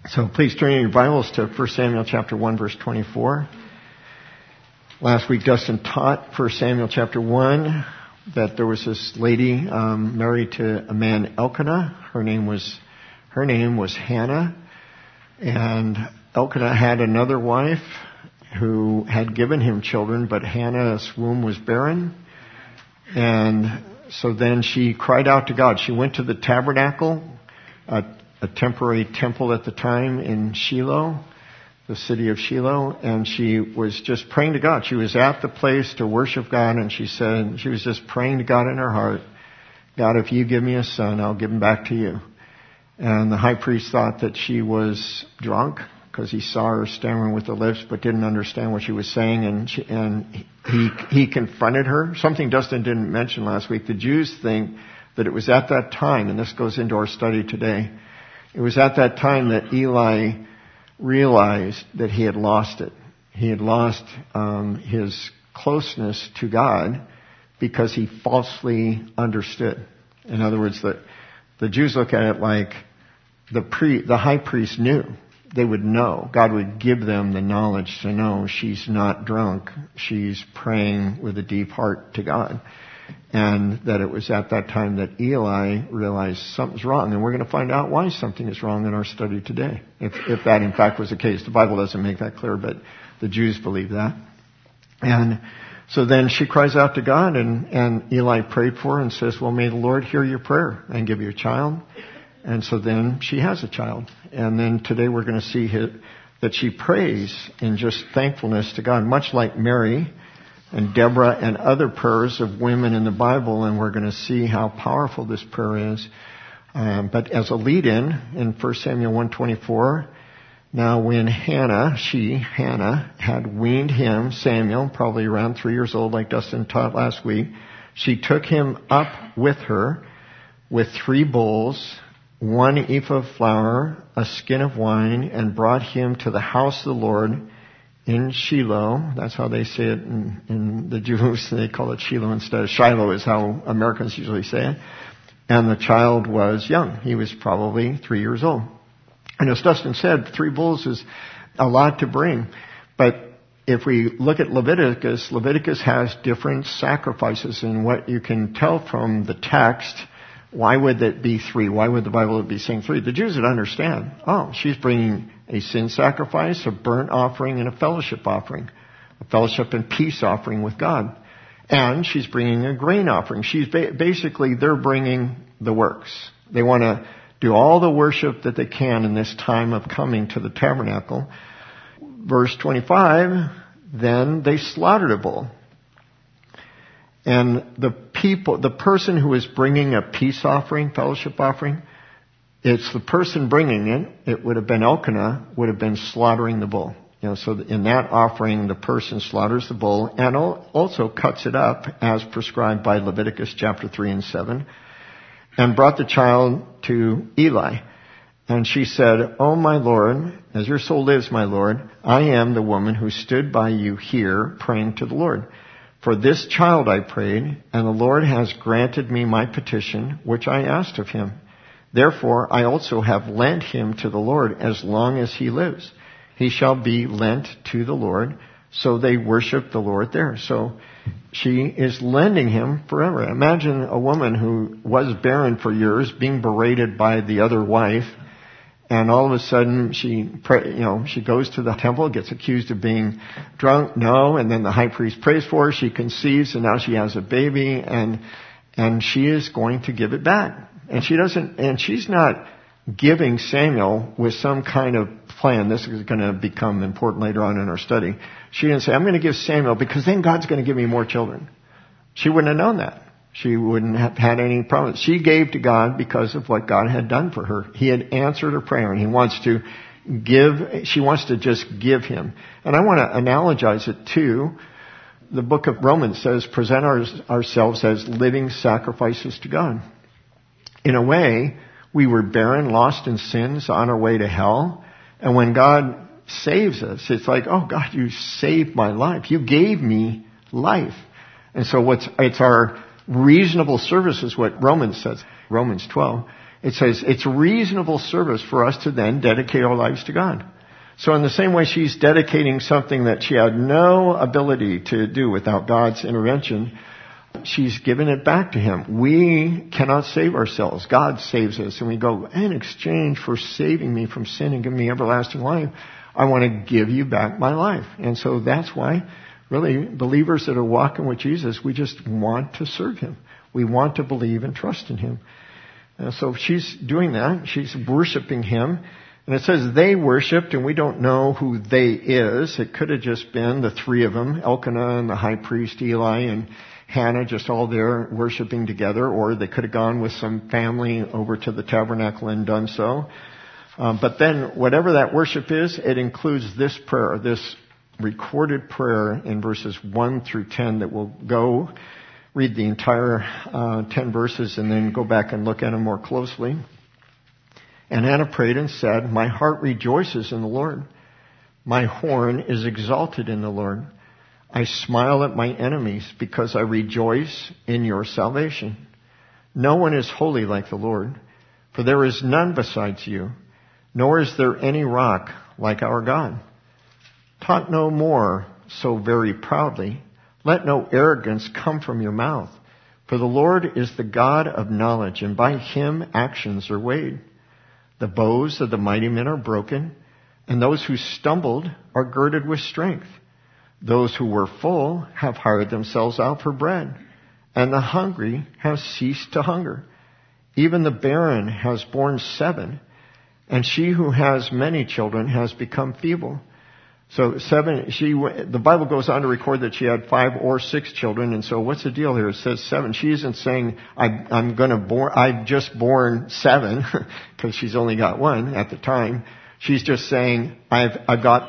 So please turn in your Bibles to 1 Samuel chapter 1, verse 24. Last week Dustin taught 1 Samuel chapter 1 that there was this lady married to a man, Elkanah. Her name was Hannah. And Elkanah had another wife who had given him children, but Hannah's womb was barren. And so then she cried out to God. She went to the tabernacle, a temporary temple at the time in Shiloh, the city of Shiloh, and she was just praying to God. She was at the place to worship God, and she said, she was just praying to God in her heart, God, if you give me a son, I'll give him back to you. And the high priest thought that she was drunk because he saw her stammering with the lips but didn't understand what she was saying, and he confronted her. Something Dustin didn't mention last week. The Jews think that it was at that time, and this goes into our study today, it was at that time that Eli realized that he had lost it. He had lost his closeness to God because he falsely understood. In other words, the Jews look at it like the high priest knew. They would know. God would give them the knowledge to know she's not drunk. She's praying with a deep heart to God. And that it was at that time that Eli realized something's wrong. And we're going to find out why something is wrong in our study today. If that in fact was the case. The Bible doesn't make that clear, but the Jews believe that. And so then she cries out to God, and Eli prayed for her and says, well, may the Lord hear your prayer and give you a child. And so then she has a child. And then today we're going to see that she prays in just thankfulness to God, much like Mary and Deborah and other prayers of women in the Bible, and we're going to see how powerful this prayer is. But as a lead-in, in 1 Samuel 1:24, now when Hannah had weaned him, Samuel, probably around 3 years old, like Dustin taught last week, she took him up with her with 3 bulls, 1 ephah of flour, a skin of wine, and brought him to the house of the Lord in Shiloh. That's how they say it in the Jews. They call it Shiloh instead of Shiloh is how Americans usually say it. And the child was young. He was probably 3 years old. And as Dustin said, 3 bulls is a lot to bring. But if we look at Leviticus has different sacrifices. And what you can tell from the text, why would it be 3? Why would the Bible be saying 3? The Jews would understand. Oh, she's bringing a sin sacrifice, a burnt offering, and a fellowship and peace offering with God. And she's bringing a grain offering. She's basically, they're bringing the works. They want to do all the worship that they can in this time of coming to the tabernacle. Verse 25, then they slaughtered a bull. And the person who is bringing a peace offering, fellowship offering, it's the person bringing it. It would have been Elkanah, would have been slaughtering the bull. So in that offering, the person slaughters the bull and also cuts it up as prescribed by Leviticus chapter 3 and 7, and brought the child to Eli. And she said, "Oh, my Lord, as your soul lives, my Lord, I am the woman who stood by you here praying to the Lord. For this child I prayed, and the Lord has granted me my petition, which I asked of him. Therefore, I also have lent him to the Lord as long as he lives. He shall be lent to the Lord." So they worship the Lord there. So she is lending him forever. Imagine a woman who was barren for years being berated by the other wife. And all of a sudden she goes to the temple, gets accused of being drunk. No. And then the high priest prays for her. She conceives, and now she has a baby, and she is going to give it back. And she's not giving Samuel with some kind of plan. This is going to become important later on in our study. She didn't say, I'm going to give Samuel because then God's going to give me more children. She wouldn't have known that. She wouldn't have had any problems. She gave to God because of what God had done for her. He had answered her prayer, and she wants to just give him. And I want to analogize it to the book of Romans says, present ourselves as living sacrifices to God. In a way, we were barren, lost in sins, on our way to hell. And when God saves us, it's like, oh God, you saved my life. You gave me life. And so it's our reasonable service is what Romans says. Romans 12. It says it's reasonable service for us to then dedicate our lives to God. So in the same way she's dedicating something that she had no ability to do without God's intervention, she's given it back to Him. We cannot save ourselves. God saves us. And we go, in exchange for saving me from sin and giving me everlasting life, I want to give you back my life. And so that's why, really, believers that are walking with Jesus, we just want to serve Him. We want to believe and trust in Him. And so she's doing that. She's worshiping Him. And it says they worshipped, and we don't know who they is. It could have just been the three of them, Elkanah and the high priest Eli and Hannah, just all there worshiping together. Or they could have gone with some family over to the tabernacle and done so. But then whatever that worship is, it includes this prayer, this recorded prayer in verses 1 through 10 that we'll go read the entire 10 verses and then go back and look at them more closely. And Hannah prayed and said, my heart rejoices in the Lord. My horn is exalted in the Lord. I smile at my enemies because I rejoice in your salvation. No one is holy like the Lord, for there is none besides you, nor is there any rock like our God. Talk no more so very proudly. Let no arrogance come from your mouth. For the Lord is the God of knowledge, and by Him actions are weighed. The bows of the mighty men are broken, and those who stumbled are girded with strength. Those who were full have hired themselves out for bread, and the hungry have ceased to hunger. Even the barren has borne 7, and she who has many children has become feeble. So 7, the Bible goes on to record that she had 5 or 6 children, and so what's the deal here? It says 7. She isn't saying, I've just born 7, because she's only got 1 at the time. She's just saying, I've got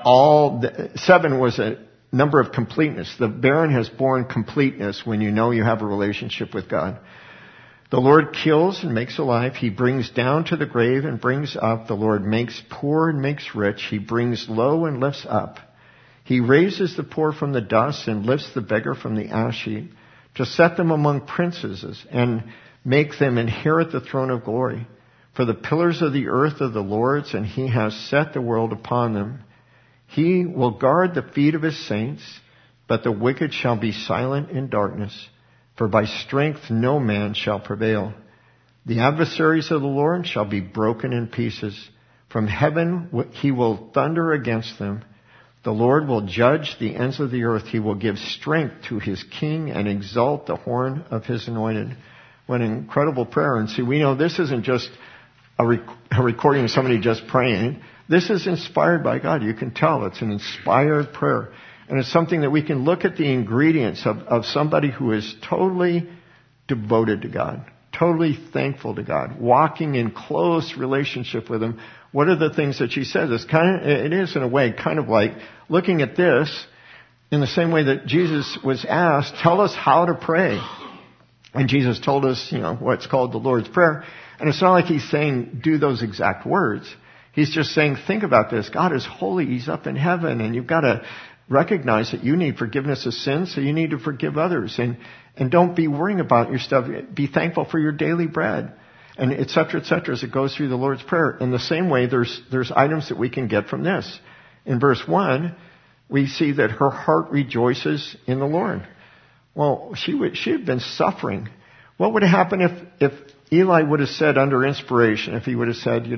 7 was a number of completeness. The barren has borne completeness when you know you have a relationship with God. The Lord kills and makes alive. He brings down to the grave and brings up. The Lord makes poor and makes rich. He brings low and lifts up. He raises the poor from the dust and lifts the beggar from the ash heap, to set them among princes and make them inherit the throne of glory. For the pillars of the earth are the Lord's, and He has set the world upon them. He will guard the feet of His saints, but the wicked shall be silent in darkness. For by strength no man shall prevail. The adversaries of the Lord shall be broken in pieces. From heaven He will thunder against them. The Lord will judge the ends of the earth. He will give strength to His king and exalt the horn of His anointed. What an incredible prayer. And see, we know this isn't just a recording of somebody just praying. This is inspired by God. You can tell it's an inspired prayer. And it's something that we can look at the ingredients of somebody who is totally devoted to God, totally thankful to God, walking in close relationship with Him. What are the things that she says? It is in a way kind of like looking at this in the same way that Jesus was asked, tell us how to pray. And Jesus told us, what's called the Lord's Prayer. And it's not like He's saying, do those exact words. He's just saying, think about this. God is holy. He's up in heaven, and you've got to recognize that you need forgiveness of sins, so you need to forgive others. And don't be worrying about your stuff. Be thankful for your daily bread. And et cetera, as it goes through the Lord's Prayer. In the same way, there's items that we can get from this. In verse 1, we see that her heart rejoices in the Lord. Well, she had been suffering. What would have happened if Eli would have said under inspiration, if he would have said,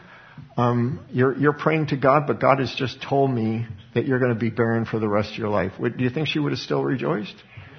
you're praying to God, but God has just told me that you're going to be barren for the rest of your life. Do you think she would have still rejoiced?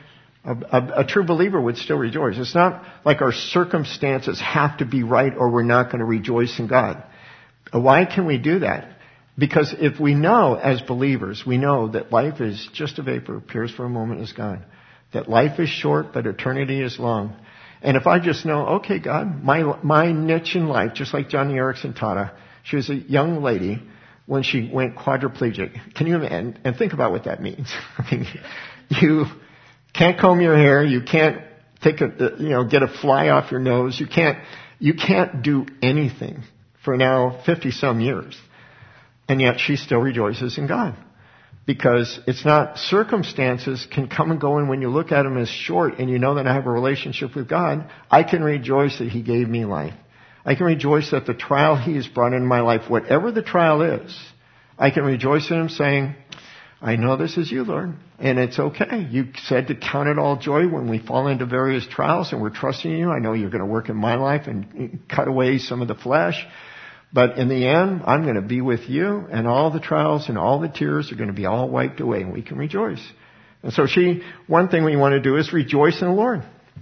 A true believer would still rejoice. It's not like our circumstances have to be right or we're not going to rejoice in God. Why can we do that? Because if we know as believers, we know that life is just a vapor, appears for a moment, is gone. That life is short, but eternity is long. And if I just know, okay, God, my niche in life, just like Johnny Erickson taught her, she was a young lady when she went quadriplegic. Can you imagine? And think about what that means. I mean, you can't comb your hair. You can't get a fly off your nose. You can't do anything for now 50 some years. And yet she still rejoices in God. Because it's not, circumstances can come and go, and when you look at them as short and you know that I have a relationship with God, I can rejoice that He gave me life. I can rejoice that the trial He has brought into my life, whatever the trial is, I can rejoice in Him saying, I know this is You, Lord, and it's okay. You said to count it all joy when we fall into various trials, and we're trusting You. I know You're going to work in my life and cut away some of the flesh. But in the end, I'm going to be with You, and all the trials and all the tears are going to be all wiped away, and we can rejoice. And so one thing we want to do is rejoice in the Lord.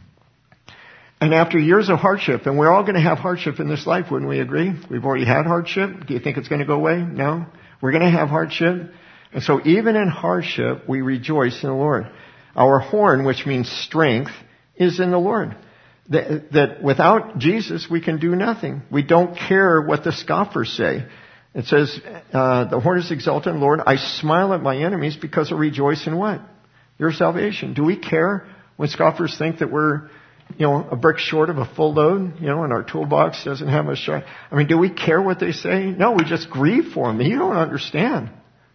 And after years of hardship, and we're all going to have hardship in this life, wouldn't we agree? We've already had hardship. Do you think it's going to go away? No. We're going to have hardship. And so even in hardship, we rejoice in the Lord. Our horn, which means strength, is in the Lord. That without Jesus, we can do nothing. We don't care what the scoffers say. It says, the horn is exalted in the Lord. I smile at my enemies because I rejoice in what? Your salvation. Do we care when scoffers think that we're, a brick short of a full load, and our toolbox doesn't have a shot? I mean, do we care what they say? No, we just grieve for them. You don't understand.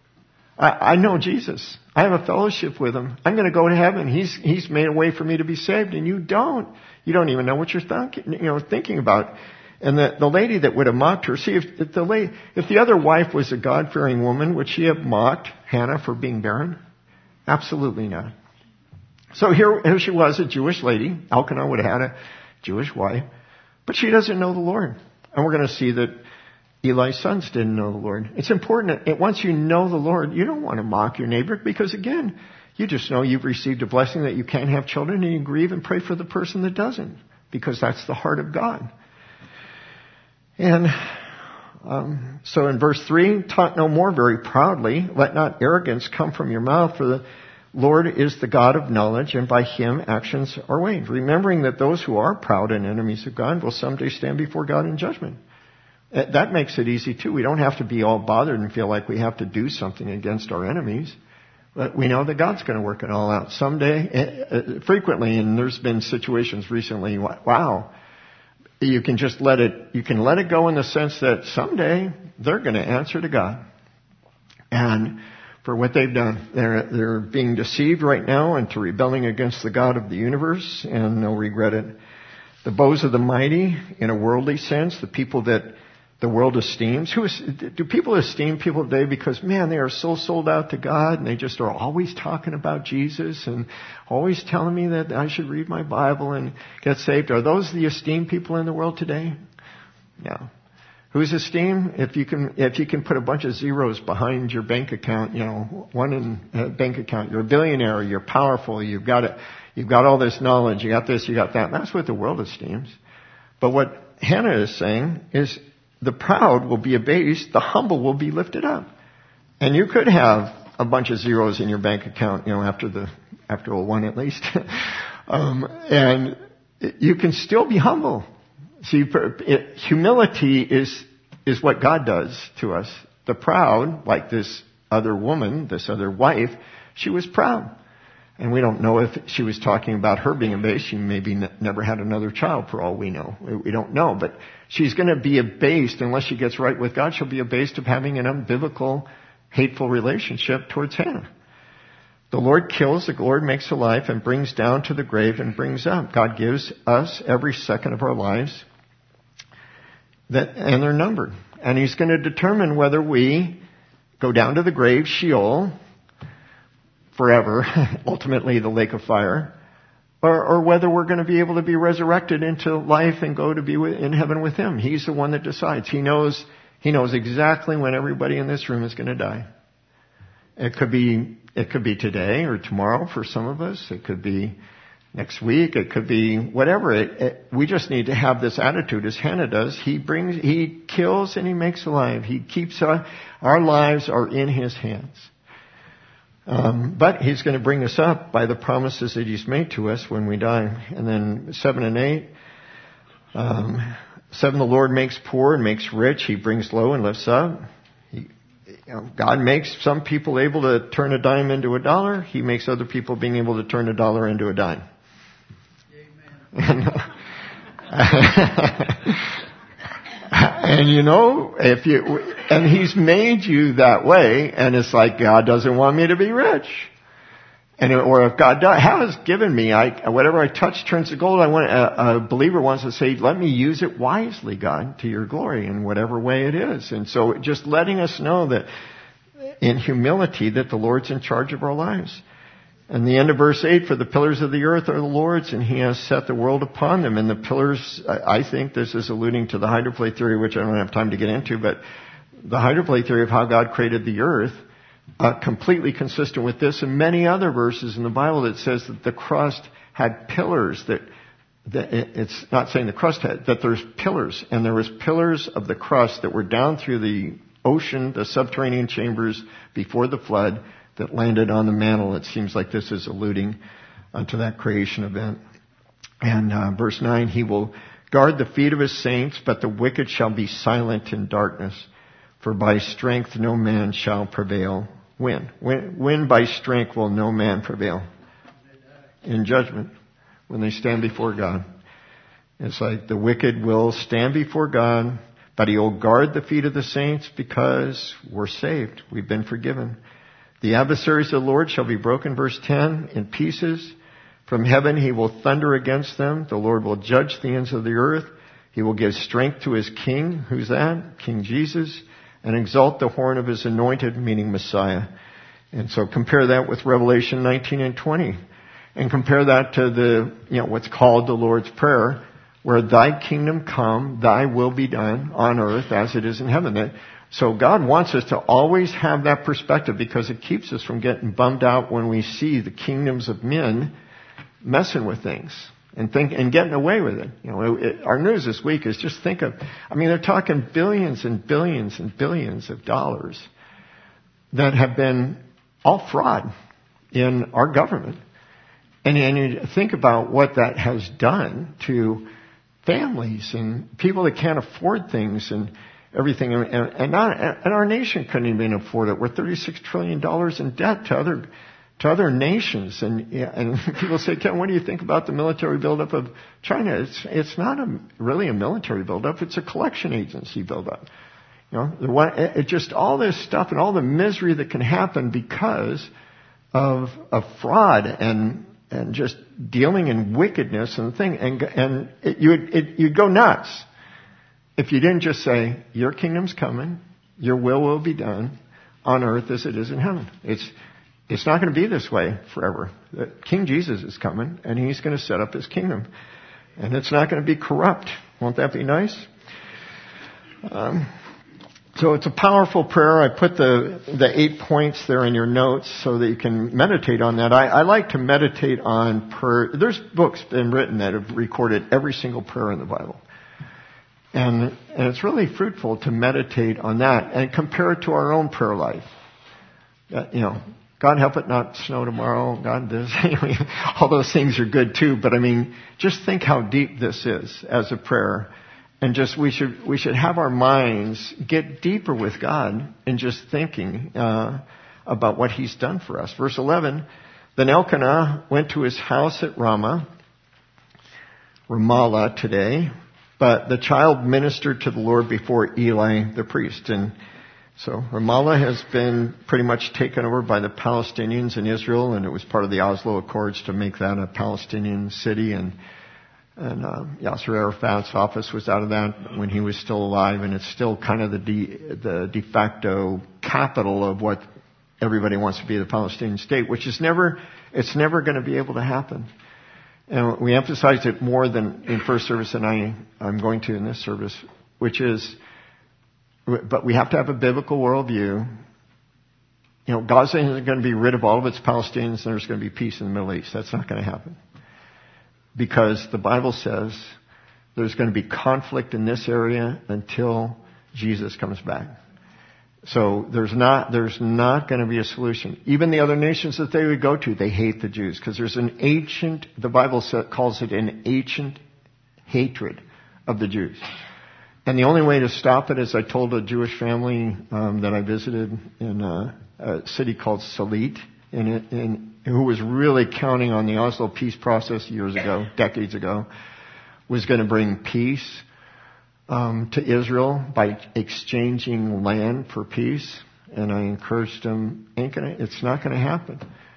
I know Jesus. I have a fellowship with Him. I'm going to go to heaven. He's made a way for me to be saved, and you don't. You don't even know what you're thinking about. And the lady that would have mocked her, see, if the other wife was a God-fearing woman, would she have mocked Hannah for being barren? Absolutely not. So here she was, a Jewish lady. Elkanah would have had a Jewish wife, but she doesn't know the Lord. And we're going to see that Eli's sons didn't know the Lord. It's important that once you know the Lord, you don't want to mock your neighbor because, again, you just know you've received a blessing that you can't have children, and you grieve and pray for the person that doesn't, because that's the heart of God. And so in verse 3, talk no more very proudly. Let not arrogance come from your mouth, for the Lord is the God of knowledge, and by Him actions are weighed. Remembering that those who are proud and enemies of God will someday stand before God in judgment. That makes it easy too. We don't have to be all bothered and feel like we have to do something against our enemies. But we know that God's going to work it all out someday, frequently, and there's been situations recently, wow, you can just let it go in the sense that someday they're going to answer to God. And for what they've done, they're being deceived right now into rebelling against the God of the universe, and they'll regret it. The bows of the mighty, in a worldly sense, the people that the world esteems. Do people esteem people today because, man, they are so sold out to God, and they just are always talking about Jesus and always telling me that I should read my Bible and get saved? Are those the esteemed people in the world today? No. Who's esteemed? If you can put a bunch of zeros behind your bank account, one in a bank account, you're a billionaire, you're powerful, you've got all this knowledge, you got this, you got that. That's what the world esteems. But what Hannah is saying is, the proud will be abased, the humble will be lifted up. And you could have a bunch of zeros in your bank account, after a one at least. And you can still be humble. See, humility is what God does to us. The proud, like this other woman, this other wife, she was proud. And we don't know if she was talking about her being abased. She maybe never had another child, for all we know. We don't know. But she's going to be abased unless she gets right with God. She'll be abased of having an unbiblical, hateful relationship towards Hannah. The Lord kills, the Lord makes alive, and brings down to the grave and brings up. God gives us every second of our lives, and they're numbered. And He's going to determine whether we go down to the grave, Sheol, forever, ultimately the lake of fire, or whether we're going to be able to be resurrected into life and go to be in heaven with Him. He's the one that decides. He knows exactly when everybody in this room is going to die. It could be today or tomorrow for some of us. It could be next week. It could be whatever. We just need to have this attitude as Hannah does. He kills and He makes alive. He keeps our lives are in His hands. But He's going to bring us up by the promises that He's made to us when we die. And then 7 and 8. 7, the Lord makes poor and makes rich. He brings low and lifts up. God makes some people able to turn a dime into a dollar. He makes other people being able to turn a dollar into a dime. Amen. And He's made you that way, and it's like, God doesn't want me to be rich. Or if God has given me, whatever I touch turns to gold. A believer wants to say, let me use it wisely, God, to your glory in whatever way it is. And so just letting us know that in humility that the Lord's in charge of our lives. And the end of verse 8, for the pillars of the earth are the Lord's, and he has set the world upon them. And the pillars, I think this is alluding to the hydroplate theory, which I don't have time to get into, but the hydroplate theory of how God created the earth, completely consistent with this and many other verses in the Bible that says that the crust had pillars, that it's not saying the crust had, that there's pillars, and there was pillars of the crust that were down through the ocean, the subterranean chambers before the flood, that landed on the mantle. It seems like this is alluding to that creation event. And verse 9, he will guard the feet of his saints, but the wicked shall be silent in darkness. For by strength no man shall prevail. When by strength will no man prevail? In judgment, when they stand before God. It's like the wicked will stand before God, but he will guard the feet of the saints because we're saved. We've been forgiven. The adversaries of the Lord shall be broken, verse 10, in pieces. From heaven he will thunder against them. The Lord will judge the ends of the earth. He will give strength to his king. Who's that? King Jesus. And exalt the horn of his anointed, meaning Messiah. And so compare that with Revelation 19 and 20. And compare that to what's called the Lord's Prayer, where thy kingdom come, thy will be done on earth as it is in heaven. So God wants us to always have that perspective because it keeps us from getting bummed out when we see the kingdoms of men messing with things and getting away with it. Our news this week is just they're talking billions and billions and billions of dollars that have been all fraud in our government. And you think about what that has done to families and people that can't afford things and everything, and our nation couldn't even afford it. We're $36 trillion in debt to other nations, and people say, Ken, what do you think about the military buildup of China? It's not really a military buildup; it's a collection agency buildup. It just all this stuff and all the misery that can happen because of fraud and just dealing in wickedness and you'd go nuts if you didn't just say, your kingdom's coming, your will be done on earth as it is in heaven. It's not going to be this way forever. King Jesus is coming, and he's going to set up his kingdom. And it's not going to be corrupt. Won't that be nice? So it's a powerful prayer. I put the 8 points there in your notes so that you can meditate on that. I like to meditate on prayer. There's books been written that have recorded every single prayer in the Bible. And it's really fruitful to meditate on that and compare it to our own prayer life. God help it not snow tomorrow. God this. All those things are good too. But just think how deep this is as a prayer. And just we should have our minds get deeper with God in just thinking about what he's done for us. Verse 11, then Elkanah went to his house at Ramallah today. But the child ministered to the Lord before Eli the priest. And so Ramallah has been pretty much taken over by the Palestinians in Israel, and it was part of the Oslo Accords to make that a Palestinian city. And Yasser Arafat's office was out of that when he was still alive, and it's still kind of the de facto capital of what everybody wants to be, the Palestinian state, which is never going to be able to happen. And we emphasized it more than in first service than I'm going to in this service, which is, but we have to have a biblical worldview. Gaza isn't going to be rid of all of its Palestinians and there's going to be peace in the Middle East. That's not going to happen. Because the Bible says there's going to be conflict in this area until Jesus comes back. So there's not going to be a solution. Even the other nations that they would go to, they hate the Jews because there's the Bible calls it an ancient hatred of the Jews. And the only way to stop it is I told a Jewish family that I visited in a city called Salit, who was really counting on the Oslo peace process decades ago, was going to bring peace to Israel by exchanging land for peace. And I encouraged them, it's not going to happen.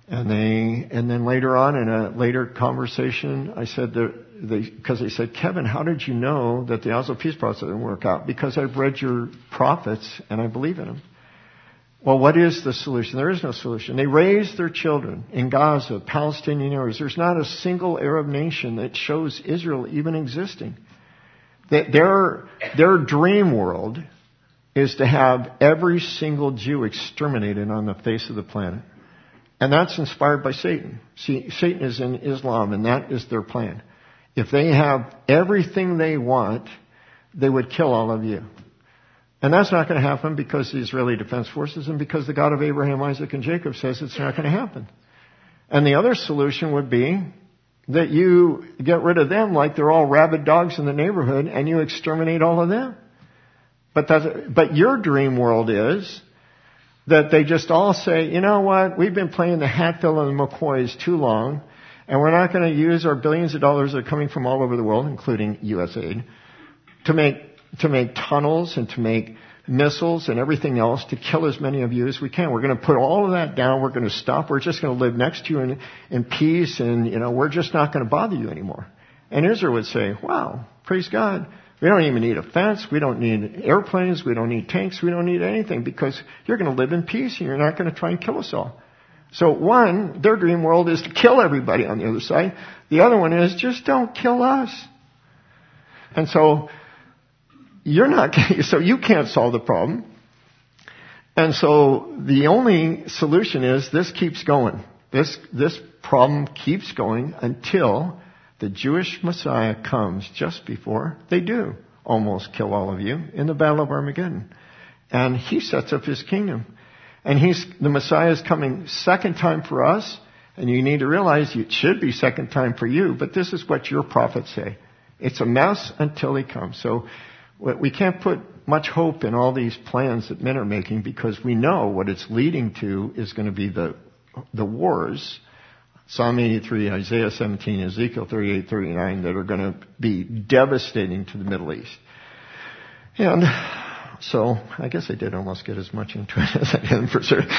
And then later on in a later conversation, I said because they said, Kevin, how did you know that the Oslo Peace Process didn't work out? Because I've read your prophets and I believe in them. Well, what is the solution? There is no solution. They raise their children in Gaza, Palestinian areas. There's not a single Arab nation that shows Israel even existing. Their dream world is to have every single Jew exterminated on the face of the planet. And that's inspired by Satan. See, Satan is in Islam, and that is their plan. If they have everything they want, they would kill all of you. And that's not going to happen because the Israeli Defense Forces and because the God of Abraham, Isaac, and Jacob says it's not going to happen. And the other solution would be that you get rid of them like they're all rabid dogs in the neighborhood and you exterminate all of them. But your dream world is that they just all say, you know what, we've been playing the Hatfield and the McCoys too long, and we're not going to use our billions of dollars that are coming from all over the world, including USAID, to make tunnels and to make missiles and everything else to kill as many of you as we can. We're going to put all of that down. We're going to stop. We're just going to live next to you in peace, and we're just not going to bother you anymore. And Israel would say, wow, praise God. We don't even need a fence. We don't need airplanes. We don't need tanks. We don't need anything because you're going to live in peace and you're not going to try and kill us all. So one, their dream world is to kill everybody on the other side. The other one is just don't kill us. And so so you can't solve the problem. And so the only solution is this keeps going. This problem keeps going until the Jewish Messiah comes just before they do almost kill all of you in the Battle of Armageddon. And he sets up his kingdom. And the Messiah is coming second time for us. And you need to realize it should be second time for you. But this is what your prophets say. It's a mess until he comes. So we can't put much hope in all these plans that men are making because we know what it's leading to is going to be the wars. Psalm 83, Isaiah 17, Ezekiel 38, 39 that are going to be devastating to the Middle East. And so I guess I did almost get as much into it as I did for sure.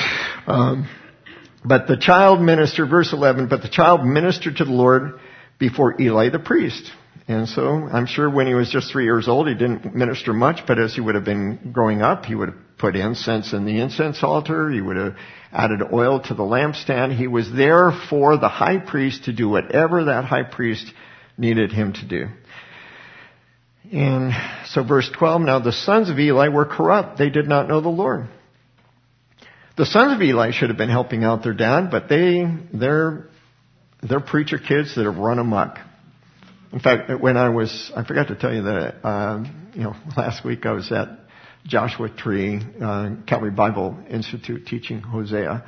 But the child ministered, verse 11, but the child ministered to the Lord before Eli the priest. And so I'm sure when he was just 3 years old, he didn't minister much, but as he would have been growing up, he would have put incense in the incense altar. He would have added oil to the lampstand. He was there for the high priest to do whatever that high priest needed him to do. And so verse 12, now the sons of Eli were corrupt. They did not know the Lord. The sons of Eli should have been helping out their dad, but they're preacher kids that have run amok. In fact, I forgot to tell you that, last week I was at Joshua Tree, Calvary Bible Institute teaching Hosea.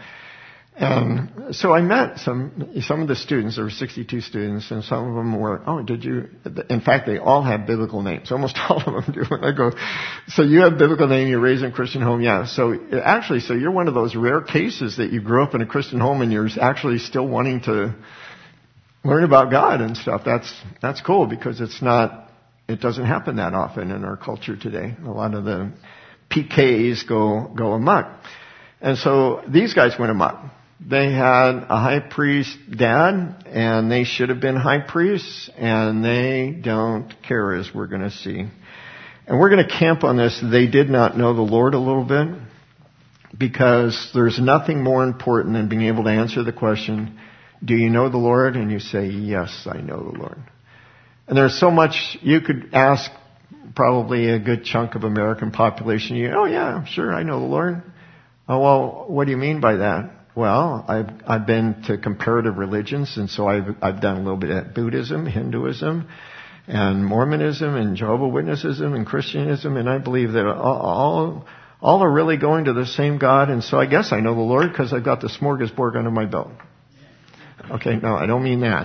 And so I met some of the students. There were 62 students, and some of them were, in fact, they all have biblical names. Almost all of them do. And I go, so you have biblical name, you're raised in a Christian home? Yeah. So you're one of those rare cases that you grew up in a Christian home and you're actually still wanting to learn about God and stuff. That's cool because it doesn't happen that often in our culture today. A lot of the PKs go amok. And so these guys went amok. They had a high priest dad, and they should have been high priests, and they don't care, as we're going to see. And we're going to camp on this. They did not know the Lord a little bit, because there's nothing more important than being able to answer the question, do you know the Lord? And you say, yes, I know the Lord. And there's so much you could ask probably a good chunk of American population. Oh yeah, sure, I know the Lord. Oh, well, what do you mean by that? Well, I've been to comparative religions, and so I've done a little bit of Buddhism, Hinduism, and Mormonism, and Jehovah's Witnessism, and Christianism, and I believe that all are really going to the same God, and so I guess I know the Lord because I've got the smorgasbord under my belt. Okay, no, I don't mean that.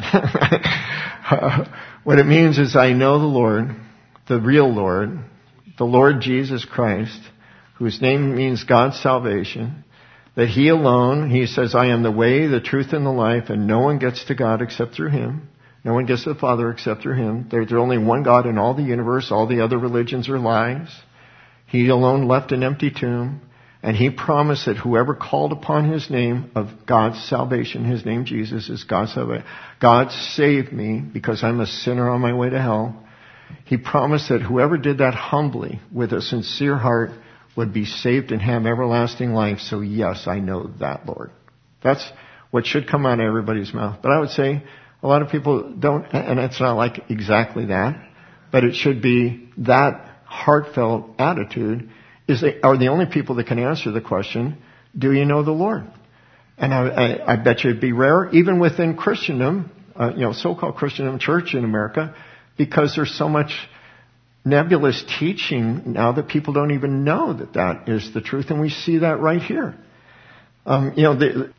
What it means is I know the Lord, the real Lord, the Lord Jesus Christ, whose name means God's salvation, that He alone, He says, I am the way, the truth, and the life, and no one gets to God except through Him. No one gets to the Father except through Him. There's only one God in all the universe. All the other religions are lies. He alone left an empty tomb. And he promised that whoever called upon his name of God's salvation, his name Jesus is God's salvation. God saved me because I'm a sinner on my way to hell. He promised that whoever did that humbly with a sincere heart would be saved and have everlasting life. So yes, I know that, Lord. That's what should come out of everybody's mouth. But I would say a lot of people don't, and it's not like exactly that, but it should be that heartfelt attitude are the only people that can answer the question, do you know the Lord? And I bet you it'd be rare, even within Christendom, so-called Christendom church in America, because there's so much nebulous teaching now that people don't even know that that is the truth, and we see that right here. The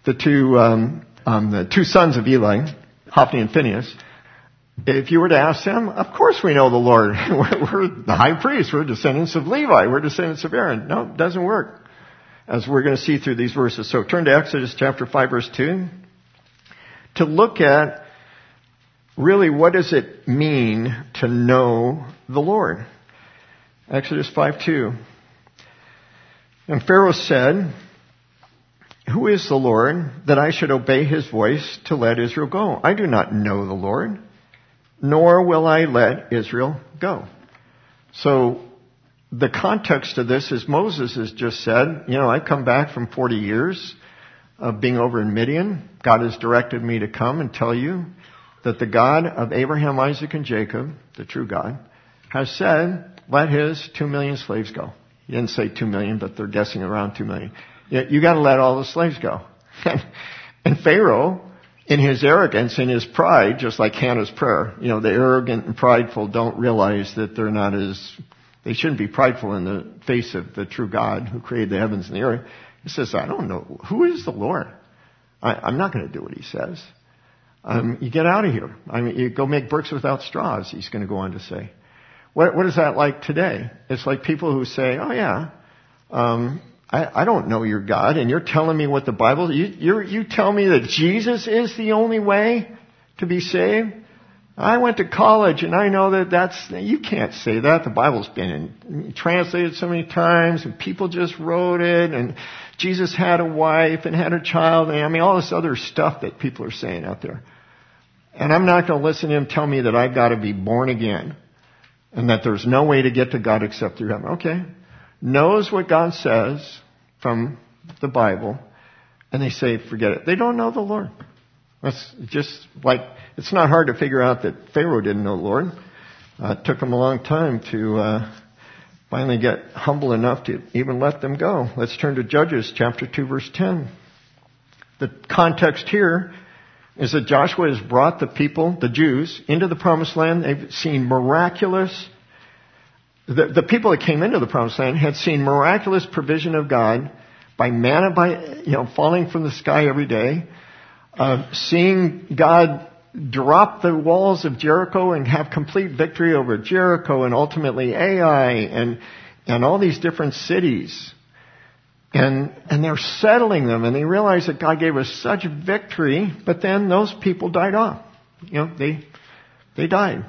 two sons of Eli, Hophni and Phinehas, if you were to ask them, of course we know the Lord. We're the high priest. We're descendants of Levi. We're descendants of Aaron. No, it doesn't work, as we're going to see through these verses. So turn to Exodus chapter 5, verse 2, to look at really what does it mean to know the Lord. Exodus 5:2. And Pharaoh said, who is the Lord that I should obey his voice to let Israel go? I do not know the Lord, nor will I let Israel go. So the context of this is Moses has just said, I've come back from 40 years of being over in Midian. God has directed me to come and tell you that the God of Abraham, Isaac, and Jacob, the true God, has said, let his 2 million slaves go. He didn't say 2 million, but they're guessing around 2 million. You got to let all the slaves go. And Pharaoh, in his arrogance, in his pride, just like Hannah's prayer, the arrogant and prideful don't realize that they shouldn't be prideful in the face of the true God who created the heavens and the earth. He says, I don't know. Who is the Lord? I'm not going to do what he says. You get out of here. You go make bricks without straws, he's going to go on to say. What is that like today? It's like people who say, oh yeah, I don't know your God, and you're telling me what the Bible, you tell me that Jesus is the only way to be saved? I went to college and I know you can't say that. The Bible's been translated so many times and people just wrote it, and Jesus had a wife and had a child, and all this other stuff that people are saying out there. And I'm not going to listen to him tell me that I've got to be born again and that there's no way to get to God except through heaven. Okay. Knows what God says from the Bible, and they say, forget it. They don't know the Lord. That's just like, it's not hard to figure out that Pharaoh didn't know the Lord. It took him a long time to finally get humble enough to even let them go. Let's turn to Judges chapter 2, verse 10. The context here is that Joshua has brought the people, the Jews, into the promised land. They've seen miraculous. The people that came into the promised land had seen miraculous provision of God by manna, falling from the sky every day, seeing God drop the walls of Jericho and have complete victory over Jericho and ultimately Ai and all these different cities. And they're settling them, and they realize that God gave us such victory, but then those people died off. They died.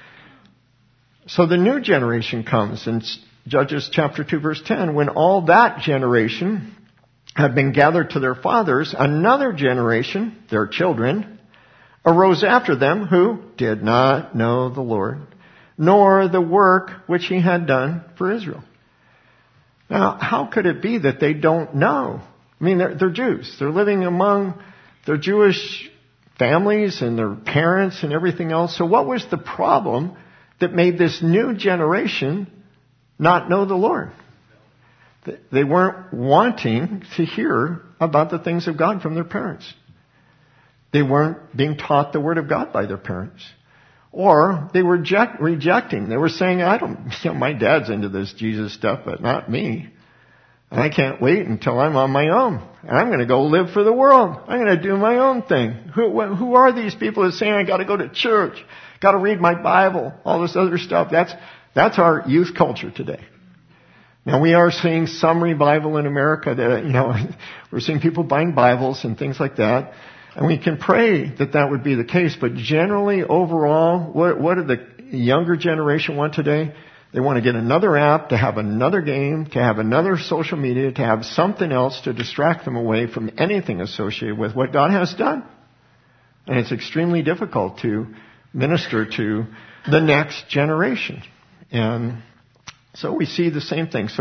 So the new generation comes in Judges chapter 2, verse 10. When all that generation had been gathered to their fathers, another generation, their children, arose after them who did not know the Lord, nor the work which he had done for Israel. Now, how could it be that they don't know? They're Jews. They're living among their Jewish families and their parents and everything else. So what was the problem that made this new generation not know the Lord? They weren't wanting to hear about the things of God from their parents. They weren't being taught the Word of God by their parents. Or they were rejecting. They were saying, my dad's into this Jesus stuff, but not me. And I can't wait until I'm on my own. And I'm going to go live for the world. I'm going to do my own thing. Who are these people that say I got to go to church, got to read my Bible, all this other stuff? That's our youth culture today. Now we are seeing some revival in America that, we're seeing people buying Bibles and things like that. And we can pray that would be the case. But generally, overall, what do the younger generation want today? They want to get another app, to have another game, to have another social media, to have something else to distract them away from anything associated with what God has done. And it's extremely difficult to minister to the next generation. And so we see the same thing.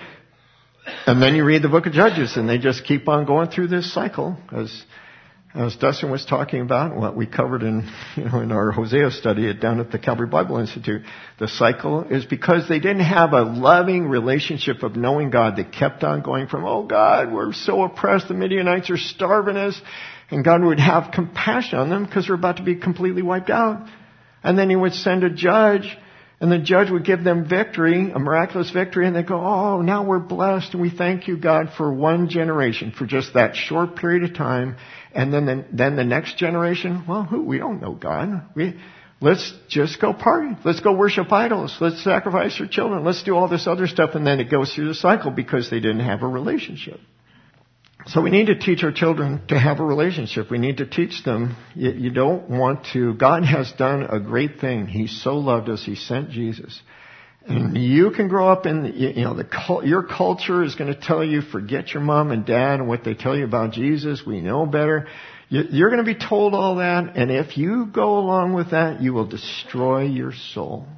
And then you read the book of Judges, and they just keep on going through this cycle, as Dustin was talking about, what we covered in our Hosea study down at the Calvary Bible Institute. The cycle is because they didn't have a loving relationship of knowing God. They kept on going from, oh God, we're so oppressed, the Midianites are starving us, and God would have compassion on them because they're about to be completely wiped out. And then he would send a judge, and the judge would give them victory, a miraculous victory, and they go, oh, now we're blessed, and we thank you, God, for one generation, for just that short period of time. And then the next generation, well, we don't know God. Let's just go party. Let's go worship idols. Let's sacrifice our children. Let's do all this other stuff. And then it goes through the cycle because they didn't have a relationship. So we need to teach our children to have a relationship. We need to teach them, you don't want to, God has done a great thing. He so loved us. He sent Jesus. And you can grow up in, your culture is going to tell you, forget your mom and dad and what they tell you about Jesus. We know better. You're going to be told all that. And if you go along with that, you will destroy your soul.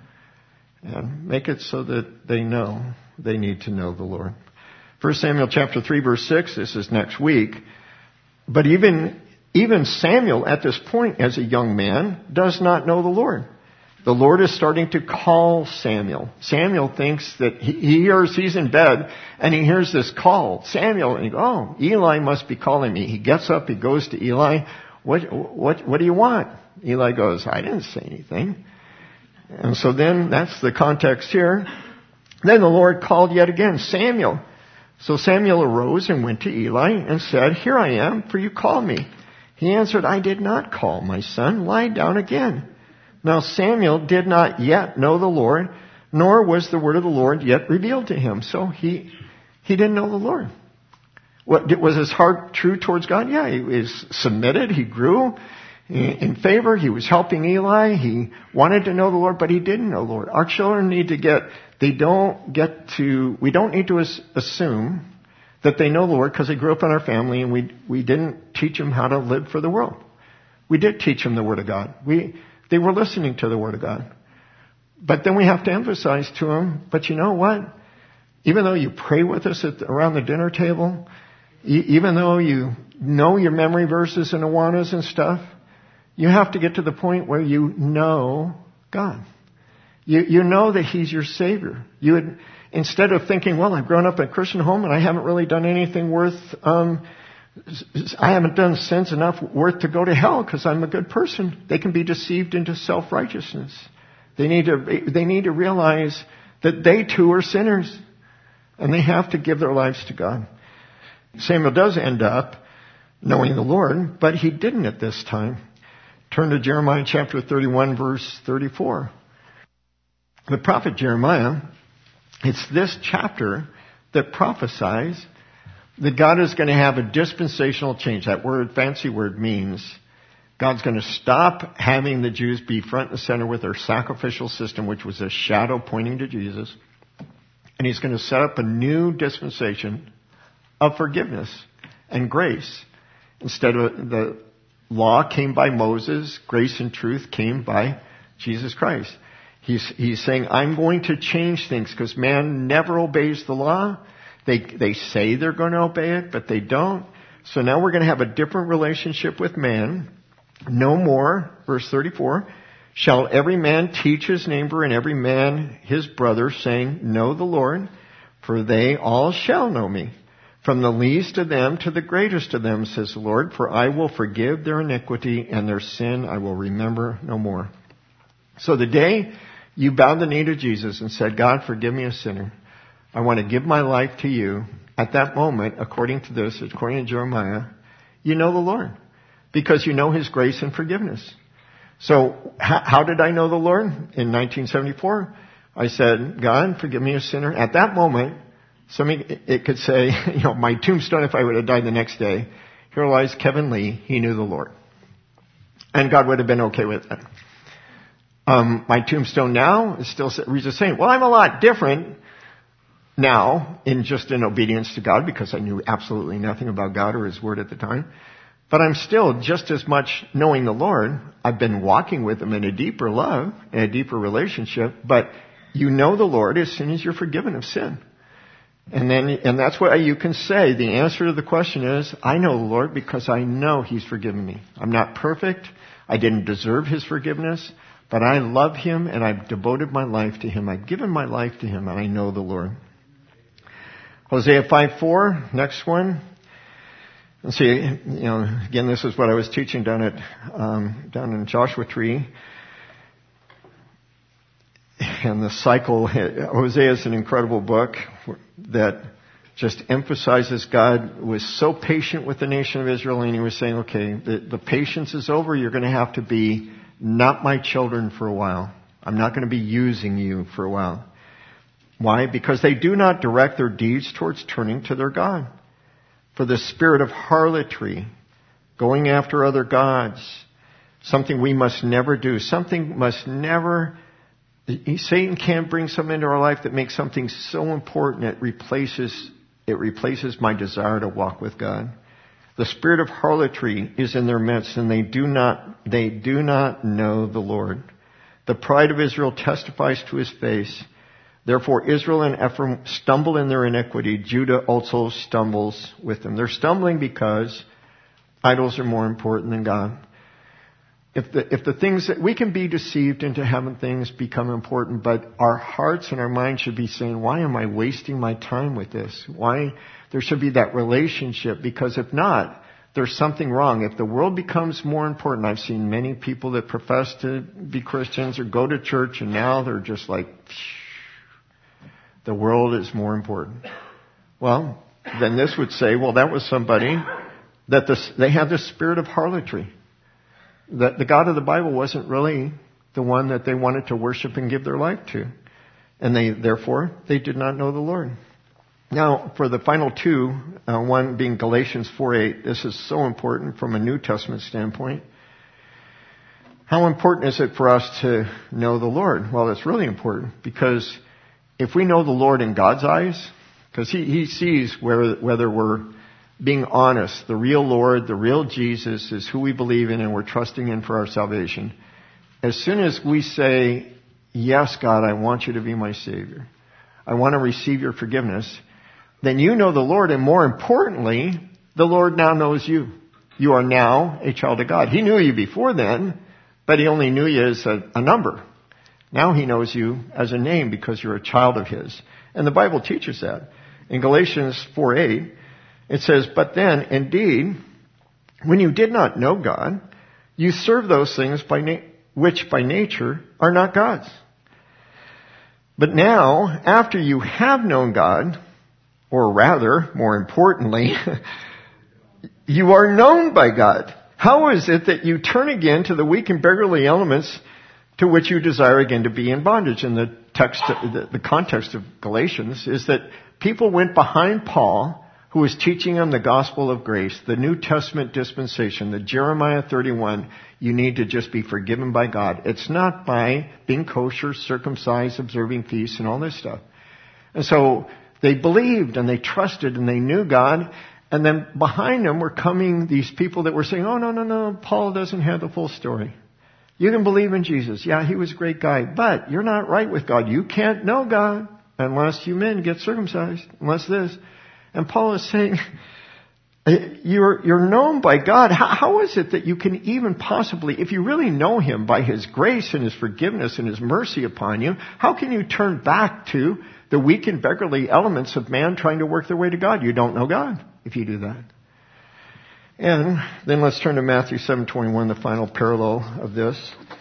And make it so that they know they need to know the Lord. 1 Samuel chapter 3 verse 6, this is next week. But even Samuel at this point as a young man does not know the Lord. The Lord is starting to call Samuel. Samuel thinks that he's in bed and he hears this call. Samuel, and he goes, oh, Eli must be calling me. He gets up, he goes to Eli. What do you want? Eli goes, I didn't say anything. And so then that's the context here. Then the Lord called yet again, Samuel. So Samuel arose and went to Eli and said, here I am, for you called me. He answered, I did not call, my son. Lie down again. Now Samuel did not yet know the Lord, nor was the word of the Lord yet revealed to him. So he didn't know the Lord. Was his heart true towards God? Yeah, he was submitted. He grew in favor. He was helping Eli. He wanted to know the Lord, but he didn't know the Lord. Our children need to we don't need to assume that they know the Lord because they grew up in our family and we didn't teach them how to live for the world. We did teach them the Word of God. They were listening to the Word of God. But then we have to emphasize to them, but you know what? Even though you pray with us around the dinner table, even though you know your memory verses and awanas and stuff, you have to get to the point where you know God. You know that He's your Savior. Instead of thinking, well, I've grown up in a Christian home and I haven't really done anything I haven't done sins enough worth to go to hell because I'm a good person. They can be deceived into self-righteousness. They need to realize that they too are sinners and they have to give their lives to God. Samuel does end up knowing the Lord, but he didn't at this time. Turn to Jeremiah chapter 31 verse 34. The prophet Jeremiah, it's this chapter that prophesies that God is going to have a dispensational change. That fancy word means God's going to stop having the Jews be front and center with their sacrificial system, which was a shadow pointing to Jesus. And He's going to set up a new dispensation of forgiveness and grace. Instead of the law came by Moses, grace and truth came by Jesus Christ. He's saying, I'm going to change things because man never obeys the law. They say they're going to obey it, but they don't. So now we're going to have a different relationship with man. No more, verse 34, shall every man teach his neighbor and every man his brother, saying, know the Lord, for they all shall know me. From the least of them to the greatest of them, says the Lord, for I will forgive their iniquity and their sin I will remember no more. So the day you bowed the knee to Jesus and said, God, forgive me a sinner. I want to give my life to you. At that moment, according to Jeremiah, you know the Lord because you know His grace and forgiveness. So how did I know the Lord? In 1974, I said, God, forgive me a sinner. At that moment, it could say, my tombstone if I would have died the next day, here lies Kevin Lee, he knew the Lord. And God would have been okay with that. My tombstone now is still reads the same. Well, I'm a lot different now in obedience to God because I knew absolutely nothing about God or His Word at the time. But I'm still just as much knowing the Lord. I've been walking with Him in a deeper love, in a deeper relationship. But you know the Lord as soon as you're forgiven of sin. And that's what you can say. The answer to the question is, I know the Lord because I know He's forgiven me. I'm not perfect. I didn't deserve His forgiveness. But I love Him and I've devoted my life to Him. I've given my life to Him and I know the Lord. Hosea 5:4, next one. And see, again, this is what I was teaching down in Joshua Tree. And the cycle, Hosea is an incredible book that just emphasizes God was so patient with the nation of Israel, and He was saying, okay, the patience is over. You're going to have to be not my children for a while. I'm not going to be using you for a while. Why? Because they do not direct their deeds towards turning to their God. For the spirit of harlotry, going after other gods, something we must never do, something must never... Satan can't bring something into our life that makes something so important it replaces my desire to walk with God. The spirit of harlotry is in their midst, and they do not know the Lord. The pride of Israel testifies to His face. Therefore Israel and Ephraim stumble in their iniquity. Judah also stumbles with them. They're stumbling because idols are more important than God. If the things that we can be deceived into having things become important, but our hearts and our minds should be saying, why am I wasting my time with this? Why? There should be that relationship, because if not, there's something wrong. If the world becomes more important, I've seen many people that profess to be Christians or go to church and now they're just like, the world is more important. Well, then this would say, well, that was somebody that they had the spirit of harlotry. That the God of the Bible wasn't really the one that they wanted to worship and give their life to. And therefore, they did not know the Lord. Now, for the final two, one being Galatians 4:8, this is so important from a New Testament standpoint. How important is it for us to know the Lord? Well, it's really important because if we know the Lord in God's eyes, because He sees whether we're being honest, the real Lord, the real Jesus is who we believe in and we're trusting in for our salvation. As soon as we say, yes, God, I want you to be my Savior. I want to receive your forgiveness. Then you know the Lord, and more importantly, the Lord now knows you. You are now a child of God. He knew you before then, but He only knew you as a number. Now He knows you as a name because you're a child of His. And the Bible teaches that. In Galatians 4:8, it says, but then, indeed, when you did not know God, you served those things which by nature are not God's. But now, after you have known God, or rather, more importantly, you are known by God. How is it that you turn again to the weak and beggarly elements to which you desire again to be in bondage? And the context of Galatians is that people went behind Paul, who was teaching them the gospel of grace, the New Testament dispensation, the Jeremiah 31, you need to just be forgiven by God. It's not by being kosher, circumcised, observing feasts, and all this stuff. And so they believed and they trusted and they knew God. And then behind them were coming these people that were saying, oh, no, Paul doesn't have the full story. You can believe in Jesus. Yeah, he was a great guy, but you're not right with God. You can't know God unless you men get circumcised, unless this. And Paul is saying, you're known by God. How is it that you can even possibly, if you really know Him by His grace and His forgiveness and His mercy upon you, how can you turn back to the weak and beggarly elements of man trying to work their way to God? You don't know God if you do that. And then let's turn to Matthew 7:21, the final parallel of this.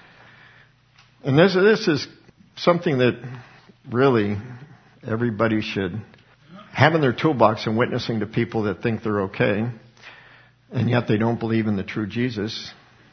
And this is something that really everybody should have in their toolbox and witnessing to people that think they're okay, and yet they don't believe in the true Jesus.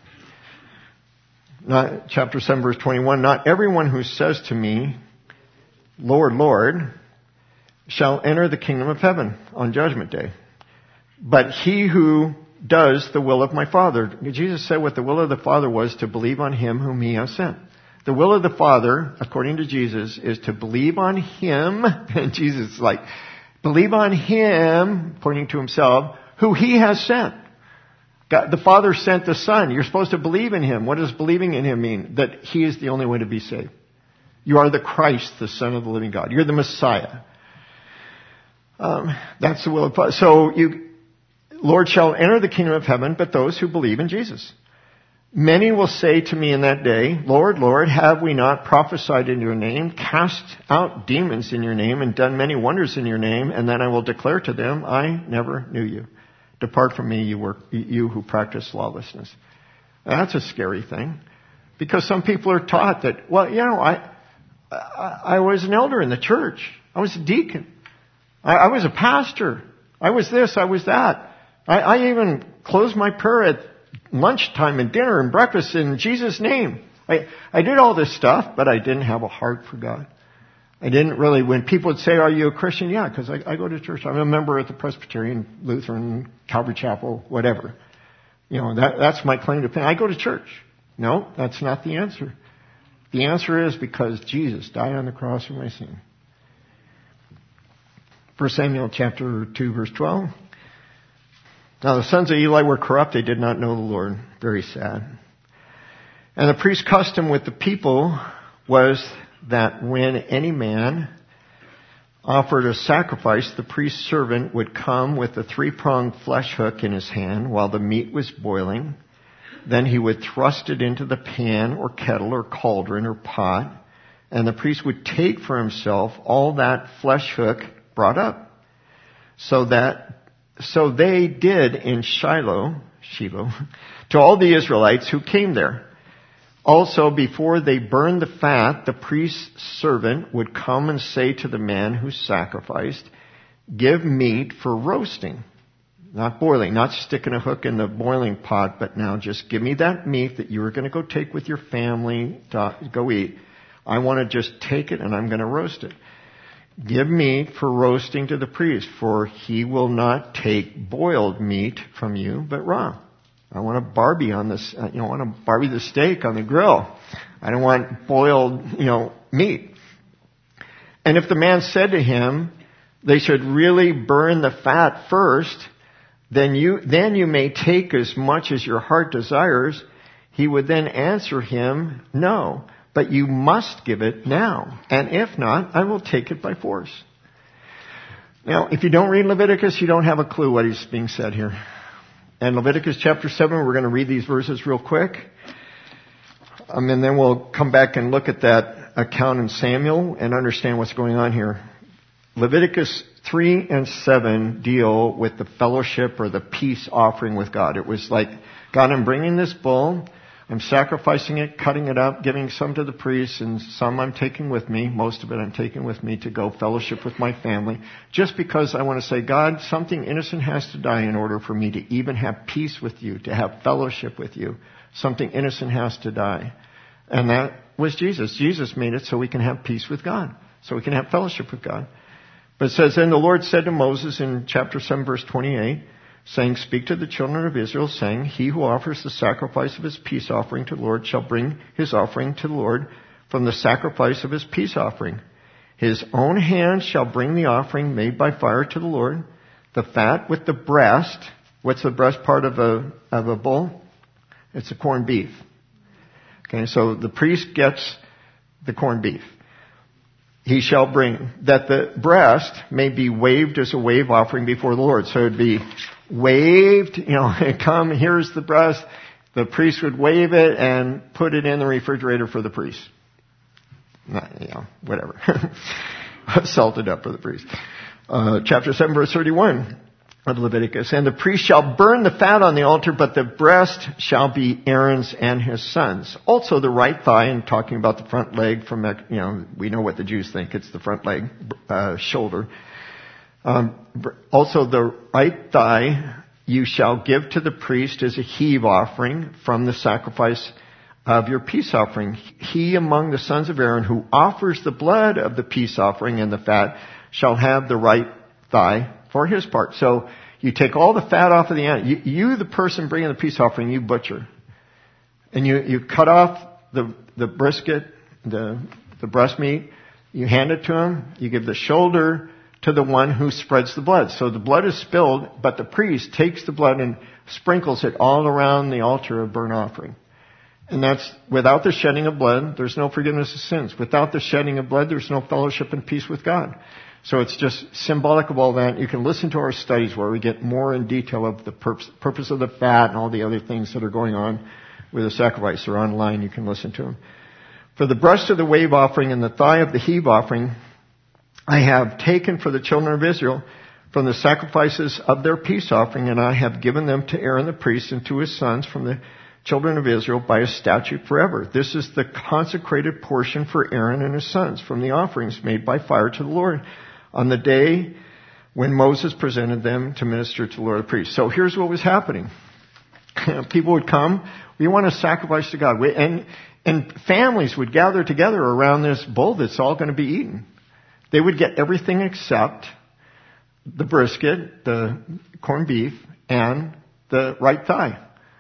Chapter 7, verse 21, not everyone who says to me, Lord, Lord, shall enter the kingdom of heaven on judgment day, but he who does the will of my Father. Jesus said what the will of the Father was, to believe on Him whom He has sent. The will of the Father, according to Jesus, is to believe on Him. And Jesus is like, believe on Him, pointing to Himself, who He has sent. God, the Father sent the Son. You're supposed to believe in Him. What does believing in Him mean? That He is the only way to be saved. You are the Christ, the Son of the living God. You're the Messiah. That's the will of God. So Lord shall enter the kingdom of heaven, but those who believe in Jesus. Many will say to me in that day, Lord, Lord, have we not prophesied in your name, cast out demons in your name, and done many wonders in your name? And then I will declare to them, I never knew you. Depart from me, you who practice lawlessness. That's a scary thing. Because some people are taught that, well, I was an elder in the church. I was a deacon. I was a pastor. I was this, I was that. I even closed my prayer at lunchtime and dinner and breakfast in Jesus' name. I did all this stuff, but I didn't have a heart for God. I didn't really, when people would say, are you a Christian? Yeah, because I go to church. I'm a member at the Presbyterian, Lutheran, Calvary Chapel, whatever. That's my claim to fame. I go to church. No, that's not the answer. The answer is because Jesus died on the cross for my sin. 1 Samuel chapter 2, verse 12. Now the sons of Eli were corrupt. They did not know the Lord. Very sad. And the priest's custom with the people was that when any man offered a sacrifice, the priest's servant would come with a 3-pronged flesh hook in his hand while the meat was boiling. Then he would thrust it into the pan or kettle or cauldron or pot, and the priest would take for himself all that flesh hook brought up. So they did in Shiloh, to all the Israelites who came there. Also, before they burned the fat, the priest's servant would come and say to the man who sacrificed, give meat for roasting. Not boiling, not sticking a hook in the boiling pot, but now just give me that meat that you were going to go take with your family to go eat. I want to just take it and I'm going to roast it. Give meat for roasting to the priest, for he will not take boiled meat from you, but raw. I want to barbie on this, I want to barbie the steak on the grill. I don't want boiled, meat. And if the man said to him, they should really burn the fat first, then you may take as much as your heart desires, he would then answer him, no, but you must give it now. And if not, I will take it by force. Now, if you don't read Leviticus, you don't have a clue what is being said here. And Leviticus chapter 7, we're going to read these verses real quick. And then we'll come back and look at that account in Samuel and understand what's going on here. Leviticus 3 and 7 deal with the fellowship or the peace offering with God. It was like, God, I'm bringing this bull, I'm sacrificing it, cutting it up, giving some to the priests, and some I'm taking with me. Most of it I'm taking with me to go fellowship with my family. Just because I want to say, God, something innocent has to die in order for me to even have peace with you, to have fellowship with you. Something innocent has to die. And that was Jesus. Jesus made it so we can have peace with God, so we can have fellowship with God. But it says, and the Lord said to Moses in chapter 7, verse 28, saying, speak to the children of Israel, saying, he who offers the sacrifice of his peace offering to the Lord shall bring his offering to the Lord from the sacrifice of his peace offering. His own hand shall bring the offering made by fire to the Lord, the fat with the breast. What's the breast part of a bull? It's the corned beef. Okay, so the priest gets the corned beef. He shall bring, that the breast may be waved as a wave offering before the Lord. So it would be waved, come, here's the breast. The priest would wave it and put it in the refrigerator for the priest. Whatever. Salted up for the priest. Chapter 7, verse 31 of Leviticus. And the priest shall burn the fat on the altar, but the breast shall be Aaron's and his sons. Also the right thigh, and talking about the front leg from, we know what the Jews think. It's the front leg, shoulder. Also the right thigh you shall give to the priest as a heave offering from the sacrifice of your peace offering. He among the sons of Aaron who offers the blood of the peace offering and the fat shall have the right thigh for his part. So you take all the fat off of the animal. You the person bringing the peace offering, you butcher. And you cut off the brisket, the breast meat, you hand it to him, you give the shoulder to the one who spreads the blood. So the blood is spilled, but the priest takes the blood and sprinkles it all around the altar of burnt offering. And that's without the shedding of blood, there's no forgiveness of sins. Without the shedding of blood, there's no fellowship and peace with God. So it's just symbolic of all that. You can listen to our studies where we get more in detail of the purpose of the fat and all the other things that are going on with the sacrifice. They're online. You can listen to them. For the breast of the wave offering and the thigh of the heave offering, I have taken for the children of Israel from the sacrifices of their peace offering, and I have given them to Aaron the priest and to his sons from the children of Israel by a statute forever. This is the consecrated portion for Aaron and his sons from the offerings made by fire to the Lord on the day when Moses presented them to minister to the Lord the priest. So here's what was happening. People would come, we want to sacrifice to God. And families would gather together around this bowl that's all going to be eaten. They would get everything except the brisket, the corned beef, and the right thigh.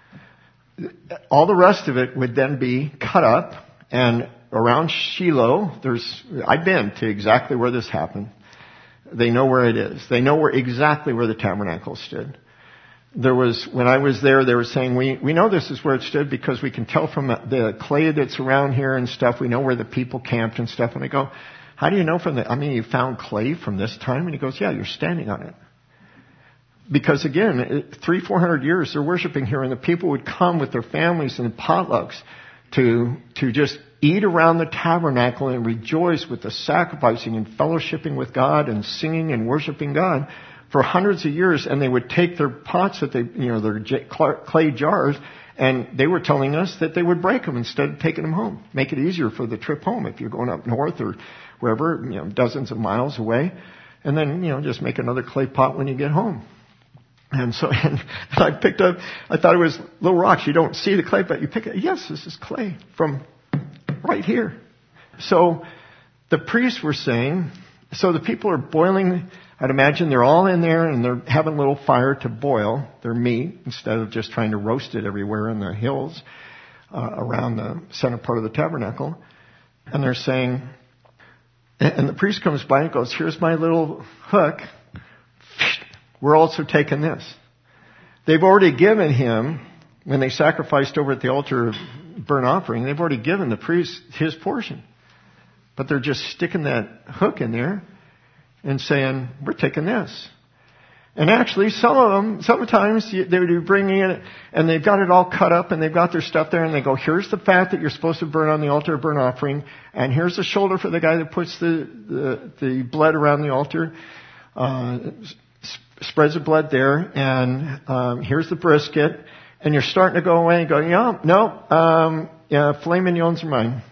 All the rest of it would then be cut up, and around Shiloh, I've been to exactly where this happened. They know where it is. They know exactly where the tabernacle stood. When I was there, they were saying, we know this is where it stood because we can tell from the clay that's around here and stuff. We know where the people camped and stuff. And I go, how do you know you found clay from this time? And he goes, yeah, you're standing on it. Because again, 300-400 years they're worshiping here, and the people would come with their families and potlucks to just eat around the tabernacle and rejoice with the sacrificing and fellowshipping with God and singing and worshiping God for hundreds of years. And they would take their pots their clay jars, and they were telling us that they would break them instead of taking them home. Make it easier for the trip home if you're going up north or wherever, dozens of miles away. And then, just make another clay pot when you get home. And so, and I picked up, I thought it was little rocks. You don't see the clay, but you pick it. Yes, this is clay from right here. So the priests were saying, so the people are boiling, I'd imagine they're all in there and they're having a little fire to boil their meat instead of just trying to roast it everywhere in the hills around the center part of the tabernacle. And they're saying, and the priest comes by and goes, here's my little hook. We're also taking this. They've already given him, when they sacrificed over at the altar of burnt offering, they've already given the priest his portion. But they're just sticking that hook in there and saying, we're taking this. And actually, some of them, sometimes they would be bringing it, and they've got it all cut up, and they've got their stuff there, and they go, here's the fat that you're supposed to burn on the altar of burnt offering, and here's the shoulder for the guy that puts the blood around the altar, spreads the blood there, and here's the brisket, and you're starting to go away and go, filet mignons are mine.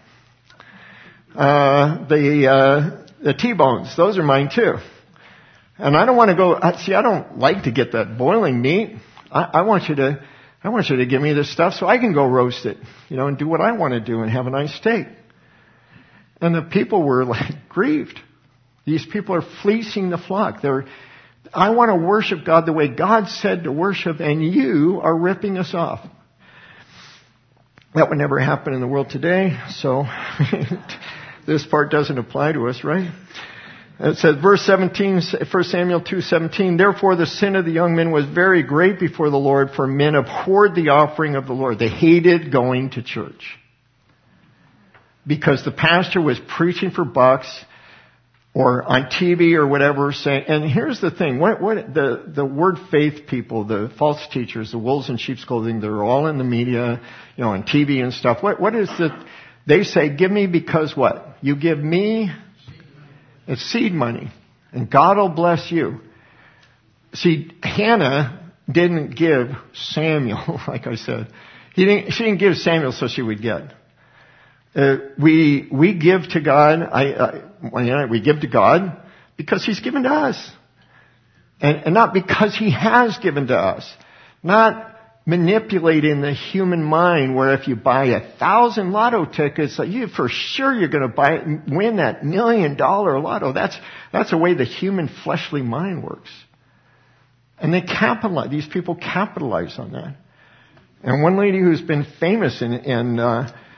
The T-bones, those are mine too. And I don't want to go, I don't like to get that boiling meat. I want you to give me this stuff so I can go roast it, and do what I want to do and have a nice steak. And the people were grieved. These people are fleecing the flock. I want to worship God the way God said to worship, and you are ripping us off. That would never happen in the world today, so this part doesn't apply to us, right? It says, verse 17, 1 Samuel 2:17, therefore the sin of the young men was very great before the Lord, for men abhorred the offering of the Lord. They hated going to church. Because the pastor was preaching for bucks, or on TV or whatever, saying, and here's the thing, what the word faith people, the false teachers, the wolves in sheep's clothing, they're all in the media, on TV and stuff. What is they say, give me because what? You give me, it's seed money, and God will bless you. See, Hannah didn't give Samuel, like I said. She didn't give Samuel so she would get. We give to God, we give to God because He's given to us. And not because He has given to us. Not manipulating the human mind where if you buy 1,000 lotto tickets, for sure you're going to win that $1 million lotto. That's the way the human fleshly mind works. And these people capitalize on that. And one lady who's been famous in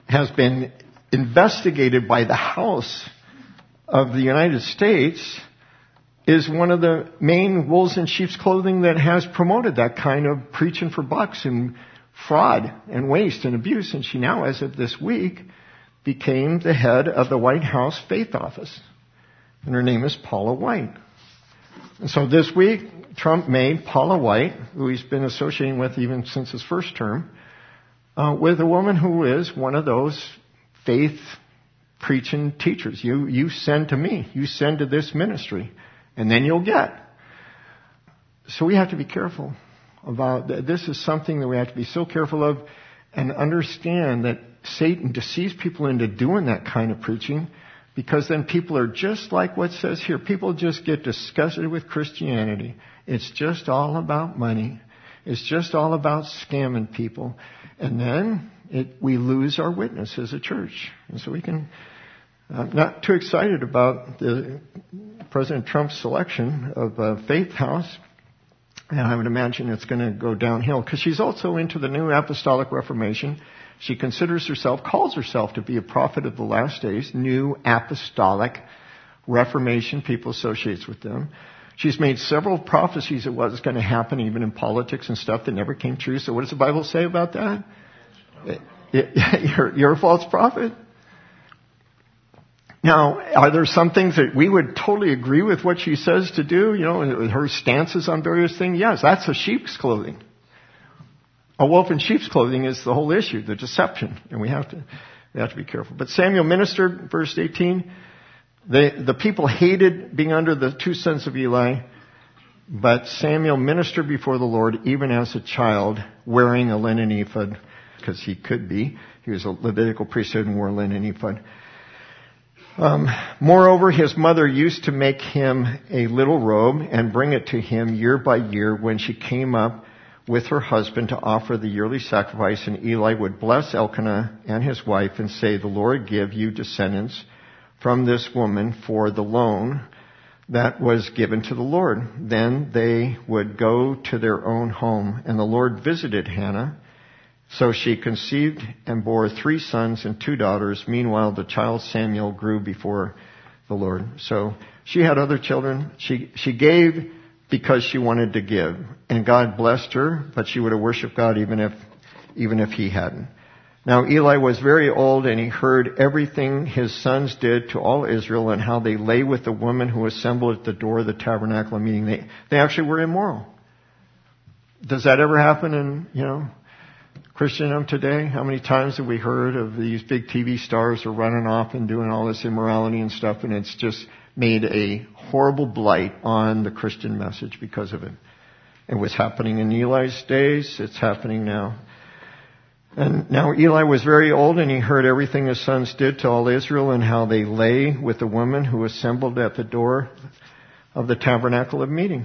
has been investigated by the House of the United States, is one of the main wolves in sheep's clothing that has promoted that kind of preaching for bucks and fraud and waste and abuse. And she now, as of this week, became the head of the White House Faith Office. And her name is Paula White. And so this week, Trump made Paula White, who he's been associating with even since his first term, with a woman who is one of those faith preaching teachers. You send to me. You send to this ministry. And then you'll get. So we have to be careful about this. Is something that we have to be so careful of and understand that Satan deceives people into doing that kind of preaching, because then people are just like what says here. People just get disgusted with Christianity. It's just all about money. It's just all about scamming people. And then we lose our witness as a church. And so we can... I'm not too excited about President Trump's selection of Faith House. And I would imagine it's going to go downhill, because she's also into the New Apostolic Reformation. She calls herself to be a prophet of the last days, New Apostolic Reformation. People associates with them. She's made several prophecies of what was going to happen, even in politics and stuff, that never came true. So what does the Bible say about that? You're a false prophet. Now, are there some things that we would totally agree with what she says to do? You know, her stances on various things? Yes, that's a sheep's clothing. A wolf in sheep's clothing is the whole issue, the deception. And we have to be careful. But Samuel ministered, verse 18. The people hated being under the two sons of Eli. But Samuel ministered before the Lord even as a child, wearing a linen ephod, because he could be. He was a Levitical priesthood and wore a linen ephod. Moreover, his mother used to make him a little robe and bring it to him year by year when she came up with her husband to offer the yearly sacrifice. And Eli would bless Elkanah and his wife and say, "The Lord give you descendants from this woman for the loan that was given to the Lord." Then they would go to their own home. And the Lord visited Hannah. So she conceived and bore 3 sons and 2 daughters. Meanwhile, the child Samuel grew before the Lord. So she had other children. She gave because she wanted to give. And God blessed her, but she would have worshiped God even if he hadn't. Now Eli was very old, and he heard everything his sons did to all Israel, and how they lay with the woman who assembled at the door of the tabernacle of meeting. They actually were immoral. Does that ever happen in, Christendom today? How many times have we heard of these big TV stars are running off and doing all this immorality and stuff, and it's just made a horrible blight on the Christian message because of it. It was happening in Eli's days. It's happening now. And now Eli was very old, and he heard everything his sons did to all Israel, and how they lay with the woman who assembled at the door of the tabernacle of meeting.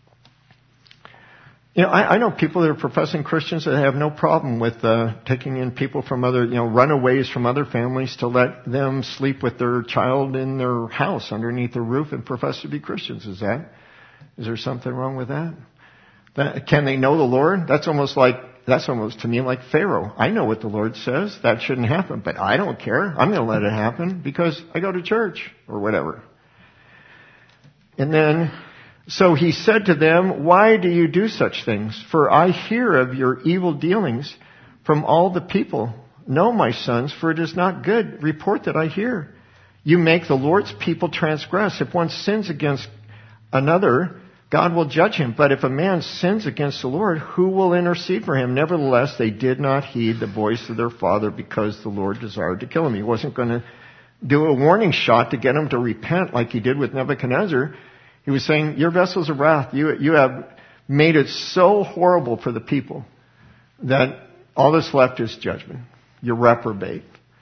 I know people that are professing Christians that have no problem with taking in people from other, runaways from other families to let them sleep with their child in their house underneath their roof and profess to be Christians. Is there something wrong with that? Can they know the Lord? That's almost to me like Pharaoh. I know what the Lord says. That shouldn't happen, but I don't care. I'm going to let it happen because I go to church or whatever. And then, so he said to them, "Why do you do such things? For I hear of your evil dealings from all the people. No, my sons, for it is not good report that I hear. You make the Lord's people transgress. If one sins against another, God will judge him. But if a man sins against the Lord, who will intercede for him?" Nevertheless, they did not heed the voice of their father, because the Lord desired to kill him. He wasn't going to do a warning shot to get him to repent like he did with Nebuchadnezzar. He was saying, "Your vessels of wrath, you have made it so horrible for the people that all that's left is judgment. You're reprobate."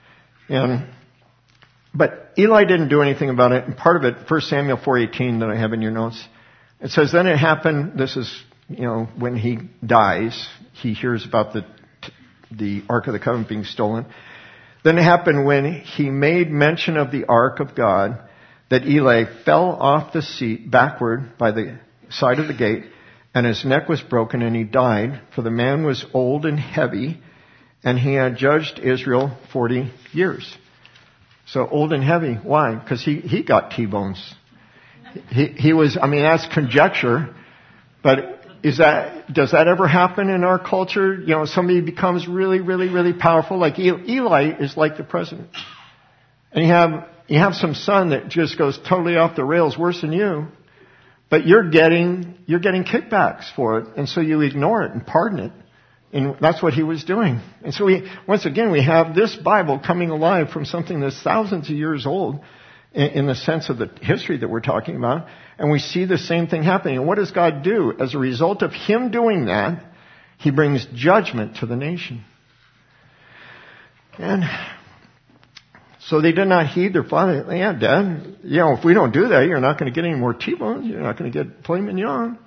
But Eli didn't do anything about it. And part of it, 1 Samuel 4:18 that I have in your notes, it says, "Then it happened," this is, when he dies, he hears about the Ark of the Covenant being stolen. "Then it happened when he made mention of the Ark of God, that Eli fell off the seat backward by the side of the gate, and his neck was broken, and he died. For the man was old and heavy, and he had judged Israel 40 years. So old and heavy. Why? Because he got T-bones. He was, I mean, that's conjecture, but does that ever happen in our culture? You know, somebody becomes really, really, really powerful. Like Eli is like the president. And you have some son that just goes totally off the rails, worse than you. But you're getting kickbacks for it. And so you ignore it and pardon it. And that's what he was doing. And so once again, we have this Bible coming alive from something that's thousands of years old in the sense of the history that we're talking about. And we see the same thing happening. And what does God do? As a result of him doing that, he brings judgment to the nation. And so they did not heed their father. Yeah, Dad, you know, if we don't do that, you're not going to get any more T-bones. You're not going to get filet mignon.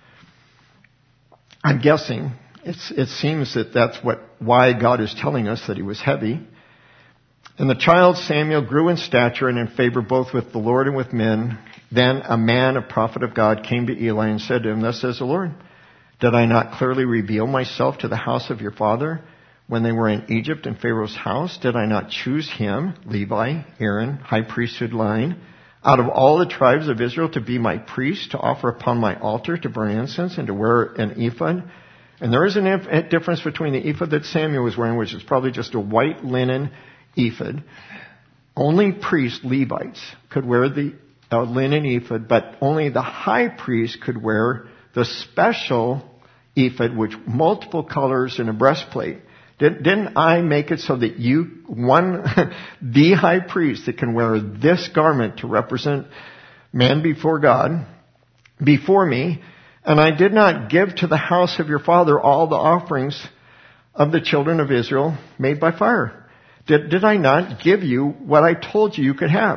I'm guessing it seems that that's why God is telling us that he was heavy. And the child Samuel grew in stature and in favor both with the Lord and with men. Then a man, a prophet of God, came to Eli and said to him, "Thus says the Lord, did I not clearly reveal myself to the house of your father when they were in Egypt in Pharaoh's house? Did I not choose him, Levi, Aaron, high priesthood line, out of all the tribes of Israel to be my priest, to offer upon my altar, to burn incense, and to wear an ephod?" And there is a difference between the ephod that Samuel was wearing, which is probably just a white linen ephod. Only priests, Levites, could wear the linen ephod, but only the high priest could wear the special ephod, which multiple colors and a breastplate. Didn't I make it so that the high priest that can wear this garment to represent man before God, before me, and I did not give to the house of your father all the offerings of the children of Israel made by fire? Did I not give you what I told you could have?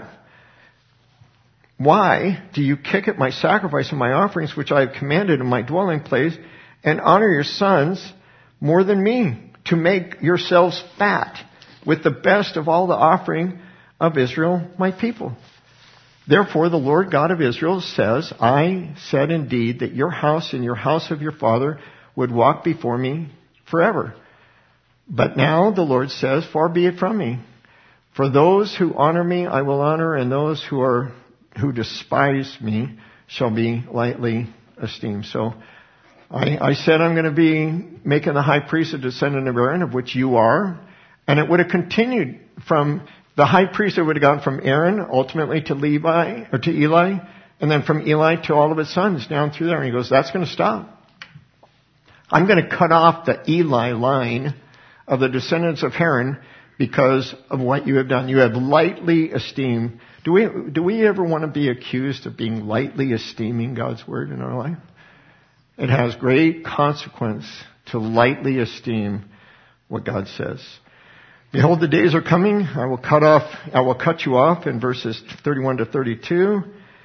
Why do you kick at my sacrifice and my offerings, which I have commanded in my dwelling place, and honor your sons more than me, to make yourselves fat with the best of all the offering of Israel, my people? Therefore, the Lord God of Israel says, I said indeed that your house and your house of your father would walk before me forever. But now the Lord says, far be it from me. For those who honor me, I will honor, and those who despise me shall be lightly esteemed. So I said I'm going to be making the high priest a descendant of Aaron, of which you are. And it would have continued from the high priest. It would have gone from Aaron ultimately to Levi or to Eli, and then from Eli to all of his sons down through there. And he goes, that's going to stop. I'm going to cut off the Eli line of the descendants of Aaron because of what you have done. You have lightly esteemed. Do we ever want to be accused of being lightly esteeming God's word in our life? It has great consequence to lightly esteem what God says. Behold, the days are coming. I will cut you off in verses 31 to 32.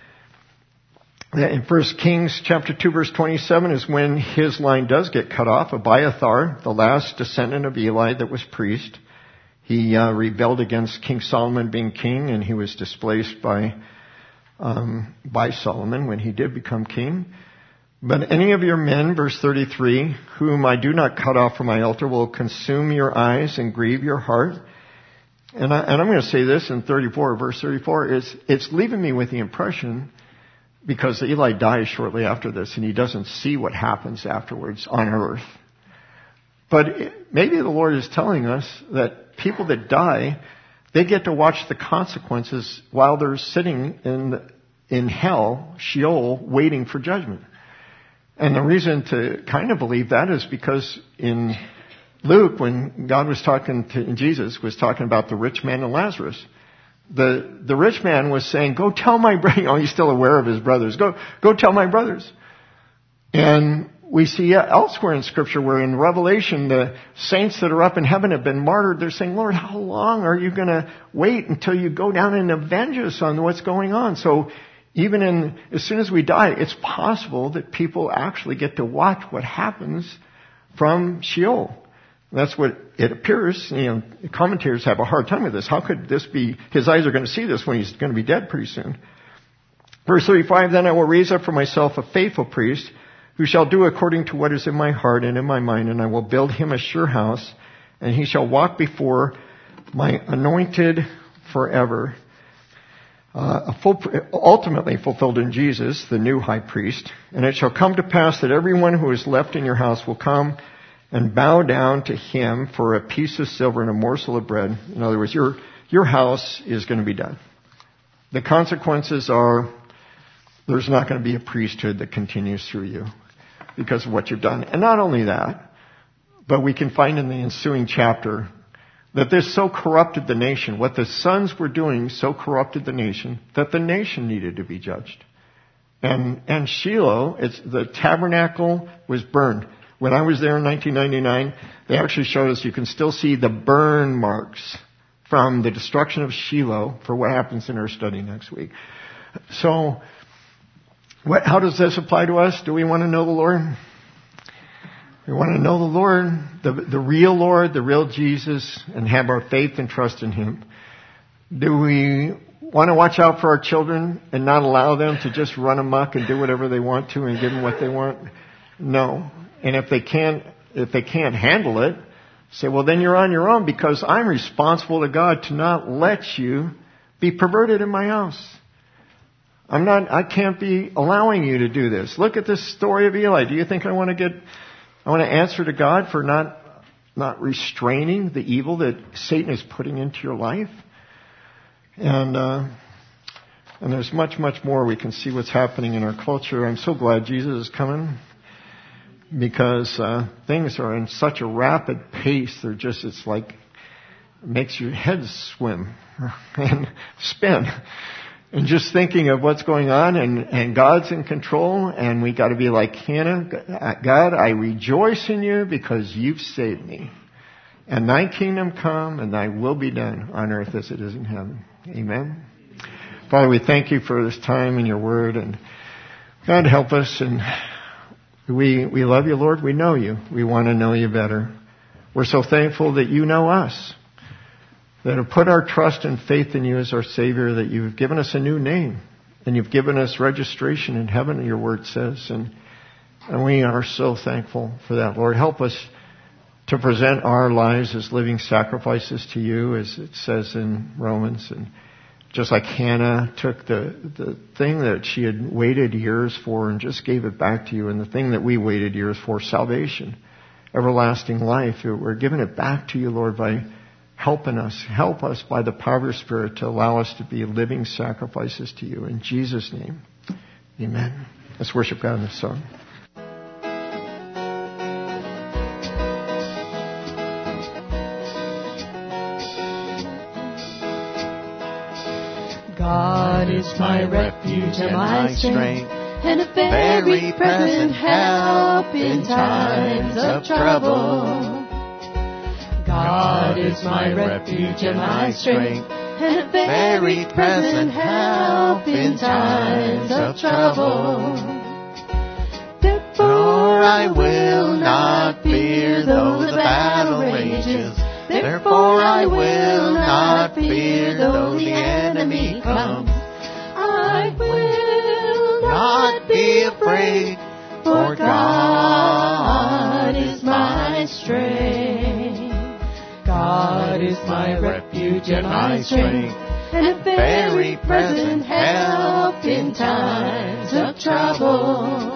In 1 Kings chapter 2 verse 27 is when his line does get cut off. Abiathar, the last descendant of Eli that was priest, he rebelled against King Solomon being king, and he was displaced by Solomon when he did become king. But any of your men, verse 33, whom I do not cut off from my altar, will consume your eyes and grieve your heart. And I'm going to say this in 34, verse 34, it's leaving me with the impression, because Eli dies shortly after this, and he doesn't see what happens afterwards on earth. But maybe the Lord is telling us that people that die, they get to watch the consequences while they're sitting in hell, Sheol, waiting for judgment. And the reason to kind of believe that is because in Luke, when Jesus was talking about the rich man and Lazarus, the rich man was saying, go tell my brother, he's still aware of his brothers, go tell my brothers. And we see elsewhere in Scripture where in Revelation, the saints that are up in heaven have been martyred. They're saying, Lord, how long are you going to wait until you go down and avenge us on what's going on? So even as soon as we die, it's possible that people actually get to watch what happens from Sheol. That's what it appears. Commentators have a hard time with this. How could this be? His eyes are going to see this when he's going to be dead pretty soon. Verse 35, then I will raise up for myself a faithful priest who shall do according to what is in my heart and in my mind, and I will build him a sure house, and he shall walk before my anointed forever. Ultimately fulfilled in Jesus, the new high priest. And it shall come to pass that everyone who is left in your house will come and bow down to him for a piece of silver and a morsel of bread. In other words, your house is going to be done. The consequences are there's not going to be a priesthood that continues through you because of what you've done. And not only that, but we can find in the ensuing chapter that this so corrupted the nation, what the sons were doing so corrupted the nation, that the nation needed to be judged. And Shiloh, the tabernacle was burned. When I was there in 1999, they actually showed us you can still see the burn marks from the destruction of Shiloh for what happens in our study next week. So, how does this apply to us? Do we want to know the Lord? We want to know the Lord, the real Jesus, and have our faith and trust in Him. Do we want to watch out for our children and not allow them to just run amok and do whatever they want to and give them what they want? No. And if they can't handle it, say, well, then you're on your own, because I'm responsible to God to not let you be perverted in my house. I can't be allowing you to do this. Look at this story of Eli. Do you think I want to answer to God for not restraining the evil that Satan is putting into your life? And there's much, much more. We can see what's happening in our culture. I'm so glad Jesus is coming, because things are in such a rapid pace. It's like, it makes your head swim and spin. And just thinking of what's going on, and God's in control, and we got to be like Hannah. God, I rejoice in you because you've saved me. And thy kingdom come, and thy will be done on earth as it is in heaven. Amen. Father, we thank you for this time in your word, and God, help us. And we love you, Lord. We know you. We want to know you better. We're so thankful that you know us, that have put our trust and faith in you as our Savior, that you've given us a new name, and you've given us registration in heaven, your word says. And we are so thankful for that, Lord. Help us to present our lives as living sacrifices to you, as it says in Romans. And just like Hannah took the thing that she had waited years for and just gave it back to you, and the thing that we waited years for, salvation, everlasting life, we're giving it back to you, Lord, by helping us. Help us by the power of your Spirit to allow us to be living sacrifices to you. In Jesus' name, amen. Let's worship God in this song. God is my refuge and my strength, and a very present help in times of trouble. God is my refuge and my strength, and a very present help in times of trouble. Therefore I will not fear though the battle rages. Therefore I will not fear though the enemy comes. I will not be afraid, for God is my strength. God is my refuge and my strength, and a very present help in times of trouble.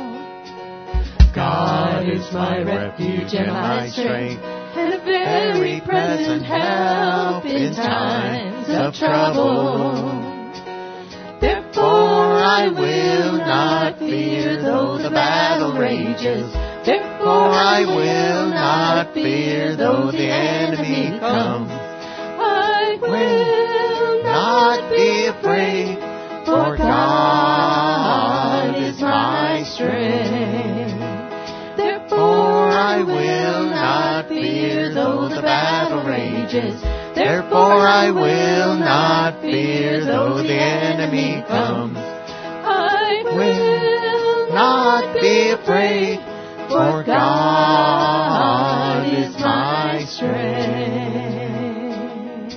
God is my refuge and my strength, and a very present help in times of trouble. Therefore I will not fear though the battle rages. Therefore I will not fear though the enemy comes. I will not be afraid, for God is my strength. Therefore I will not fear though the battle rages. Therefore I will not fear though the enemy comes. I will not be afraid, for God is my strength.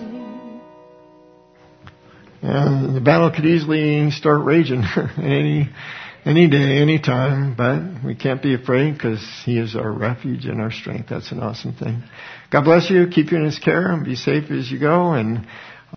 And the battle could easily start raging at Any day, any time, but we can't be afraid because He is our refuge and our strength. That's an awesome thing. God bless you. Keep you in His care and be safe as you go. And